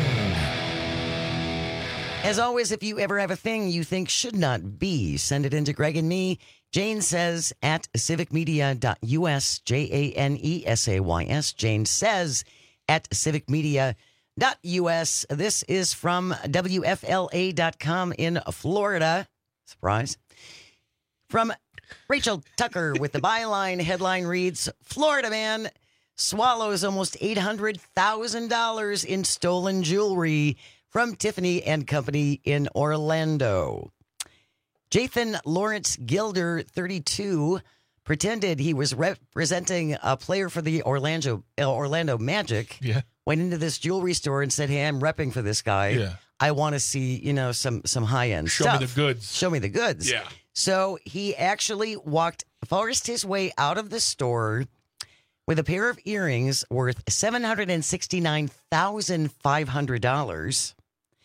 As always, if you ever have a thing you think should not be, send it in to Greg and me. Jane says at civic media dot U S, J A N E S A Y S. Jane says at civic media dot U S. This is from W F L A dot com in Florida. Surprise. From Rachel Tucker with the byline. Headline reads, Florida man swallows almost eight hundred thousand dollars in stolen jewelry from Tiffany and Company in Orlando. Jathan Lawrence Gilder, thirty-two, pretended he was representing a player for the Orlando uh, Orlando Magic. Yeah. Went into this jewelry store and said, "Hey, I'm repping for this guy. Yeah. I want to see, you know, some some high end Show stuff. me the goods. Show me the goods." Yeah. So he actually walked, forced his way out of the store with a pair of earrings worth seven hundred sixty-nine thousand five hundred dollars.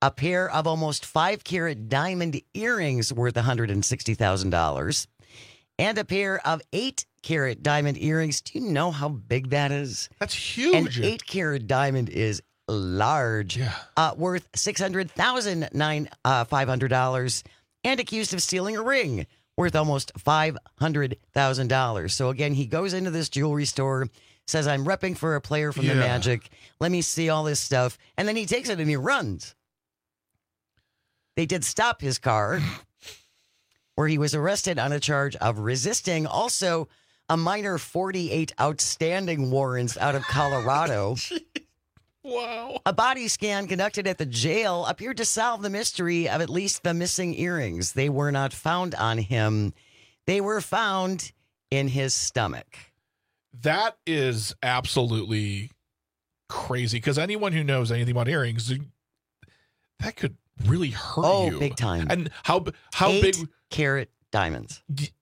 a pair of almost five-carat diamond earrings worth one hundred sixty thousand dollars, and a pair of eight-carat diamond earrings. Do you know how big that is? That's huge. An eight-carat diamond is large, yeah. uh, worth six hundred thousand five hundred dollars, and accused of stealing a ring worth almost five hundred thousand dollars. So again, he goes into this jewelry store, says, I'm repping for a player from yeah. the Magic. Let me see all this stuff. And then he takes it and he runs. They did stop his car, where he was arrested on a charge of resisting. Also, a minor forty-eight outstanding warrants out of Colorado. Wow. A body scan conducted at the jail appeared to solve the mystery of at least the missing earrings. They were not found on him. They were found in his stomach. That is absolutely crazy, because anyone who knows anything about earrings, that could really hurt oh, you. Oh, big time. And how how Eight big? Carat diamonds.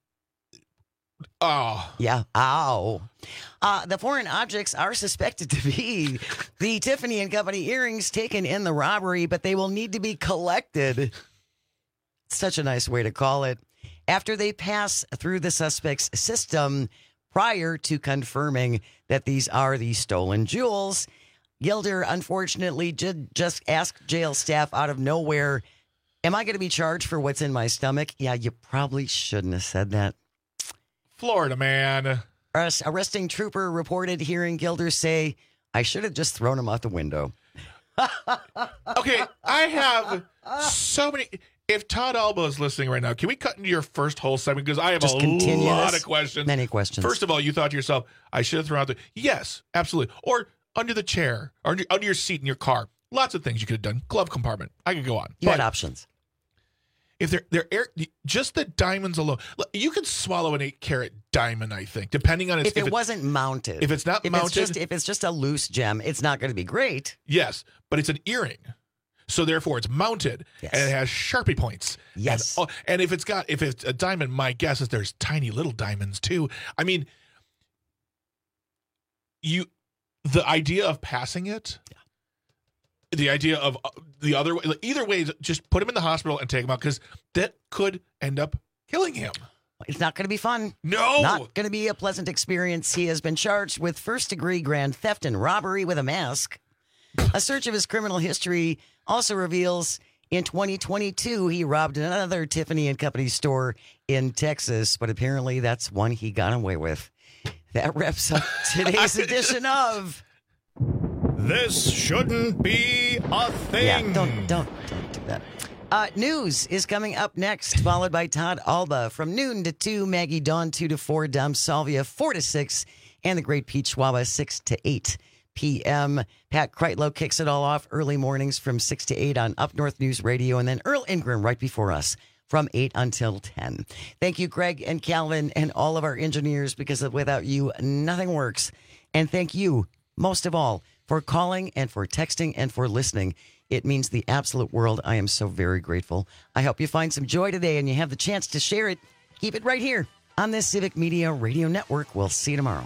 Oh. Yeah. Ow. Uh, the foreign objects are suspected to be the Tiffany and Company earrings taken in the robbery, but they will need to be collected. Such a nice way to call it. After they pass through the suspect's system prior to confirming that these are the stolen jewels, Gilder unfortunately did just ask jail staff out of nowhere, am I going to be charged for what's in my stomach? Yeah, you probably shouldn't have said that. Florida man. Arresting trooper reported hearing Gilder say, I should have just thrown him out the window. Okay, I have so many. If Todd Alba is listening right now, can we cut into your first whole segment? Because I have just a lot of questions. Many questions. First of all, you thought to yourself, I should have thrown out the. Yes, absolutely. Or under the chair, or under, under your seat in your car. Lots of things you could have done. Glove compartment. I could go on. You but had options. If they're they're air, just the diamonds alone, you could swallow an eight carat diamond. I think, depending on its, if, if it, it wasn't mounted. If it's not if mounted, it's just, if it's just a loose gem, it's not going to be great. Yes, but it's an earring, so therefore it's mounted yes. and it has Sharpie points. Yes, and, oh, and if it's got if it's a diamond, my guess is there's tiny little diamonds too. I mean, you the idea of passing it. Yeah. The idea of uh, the other way, either way, just put him in the hospital and take him out, because that could end up killing him. It's not going to be fun. No. Not going to be a pleasant experience. He has been charged with first-degree grand theft and robbery with a mask. A search of his criminal history also reveals in twenty twenty-two he robbed another Tiffany and Company store in Texas, but apparently that's one he got away with. That wraps up today's edition of... This shouldn't be a thing. Yeah, don't, don't, don't do that. Uh, news is coming up next, followed by Todd Alba. From noon to two, Maggie Dawn two to four, Dom Salvia four to six, and the great Pete Schwaba six to eight p.m. Pat Kreitlow kicks it all off early mornings from six to eight on Up North News Radio, and then Earl Ingram right before us from eight until ten. Thank you, Greg and Calvin, and all of our engineers, because without you, nothing works. And thank you, most of all, for calling and for texting and for listening. It means the absolute world. I am so very grateful. I hope you find some joy today and you have the chance to share it. Keep it right here on this Civic Media Radio Network. We'll see you tomorrow.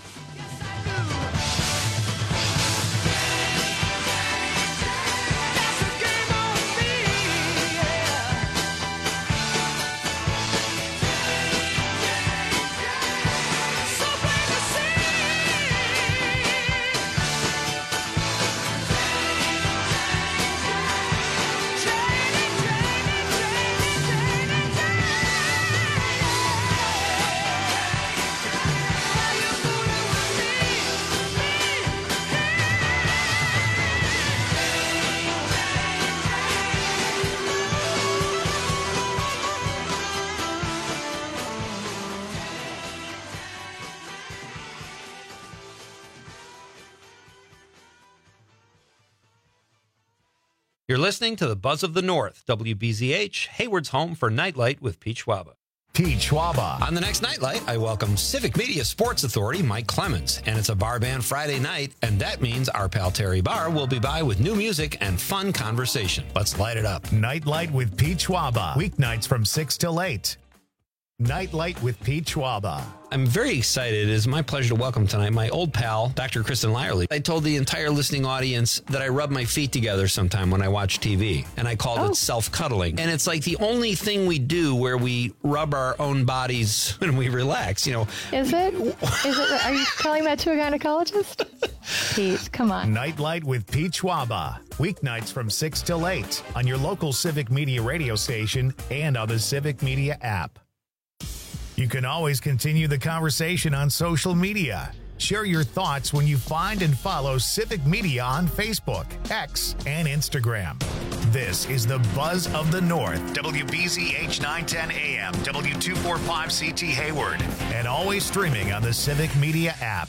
You're listening to the Buzz of the North, W B Z H, Hayward's home for Nightlight with Pete Schwaba. Pete Schwaba. On the next Nightlight, I welcome Civic Media Sports Authority Mike Clemens. And it's a bar band Friday night, and that means our pal Terry Barr will be by with new music and fun conversation. Let's light it up. Nightlight with Pete Schwaba. Weeknights from six till eight. Nightlight with Pete Schwaba. I'm very excited. It is my pleasure to welcome tonight my old pal, Doctor Kristen Lyerly. I told the entire listening audience that I rub my feet together sometime when I watch T V, and I called Oh. it self-cuddling. And it's like the only thing we do where we rub our own bodies when we relax, you know. Is it? Is it? Are you telling that to a gynecologist? Pete, come on. Nightlight with Pete Schwaba. Weeknights from six till eight on your local Civic Media radio station and on the Civic Media app. You can always continue the conversation on social media. Share your thoughts when you find and follow Civic Media on Facebook, X, and Instagram. This is the Buzz of the North, W B Z H nine ten A M, W two forty-five C T Hayward, and always streaming on the Civic Media app.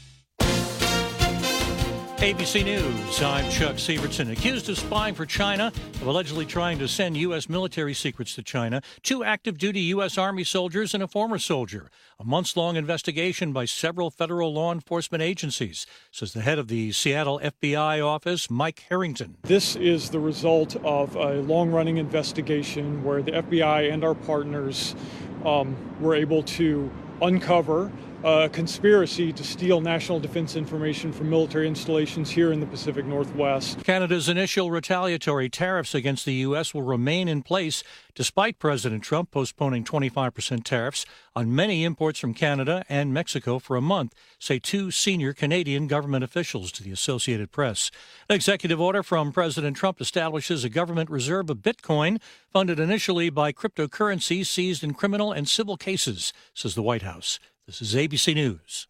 A B C News, I'm Chuck Sievertson. Accused of spying for China, of allegedly trying to send U S military secrets to China, two active-duty U S Army soldiers and a former soldier. A months-long investigation by several federal law enforcement agencies, says the head of the Seattle F B I office, Mike Harrington. This is the result of a long-running investigation where the F B I and our partners um, were able to uncover a conspiracy to steal national defense information from military installations here in the Pacific Northwest. Canada's initial retaliatory tariffs against the U S will remain in place despite President Trump postponing twenty-five percent tariffs on many imports from Canada and Mexico for a month, say two senior Canadian government officials to the Associated Press. An executive order from President Trump establishes a government reserve of Bitcoin funded initially by cryptocurrencies seized in criminal and civil cases, says the White House. This is A B C News.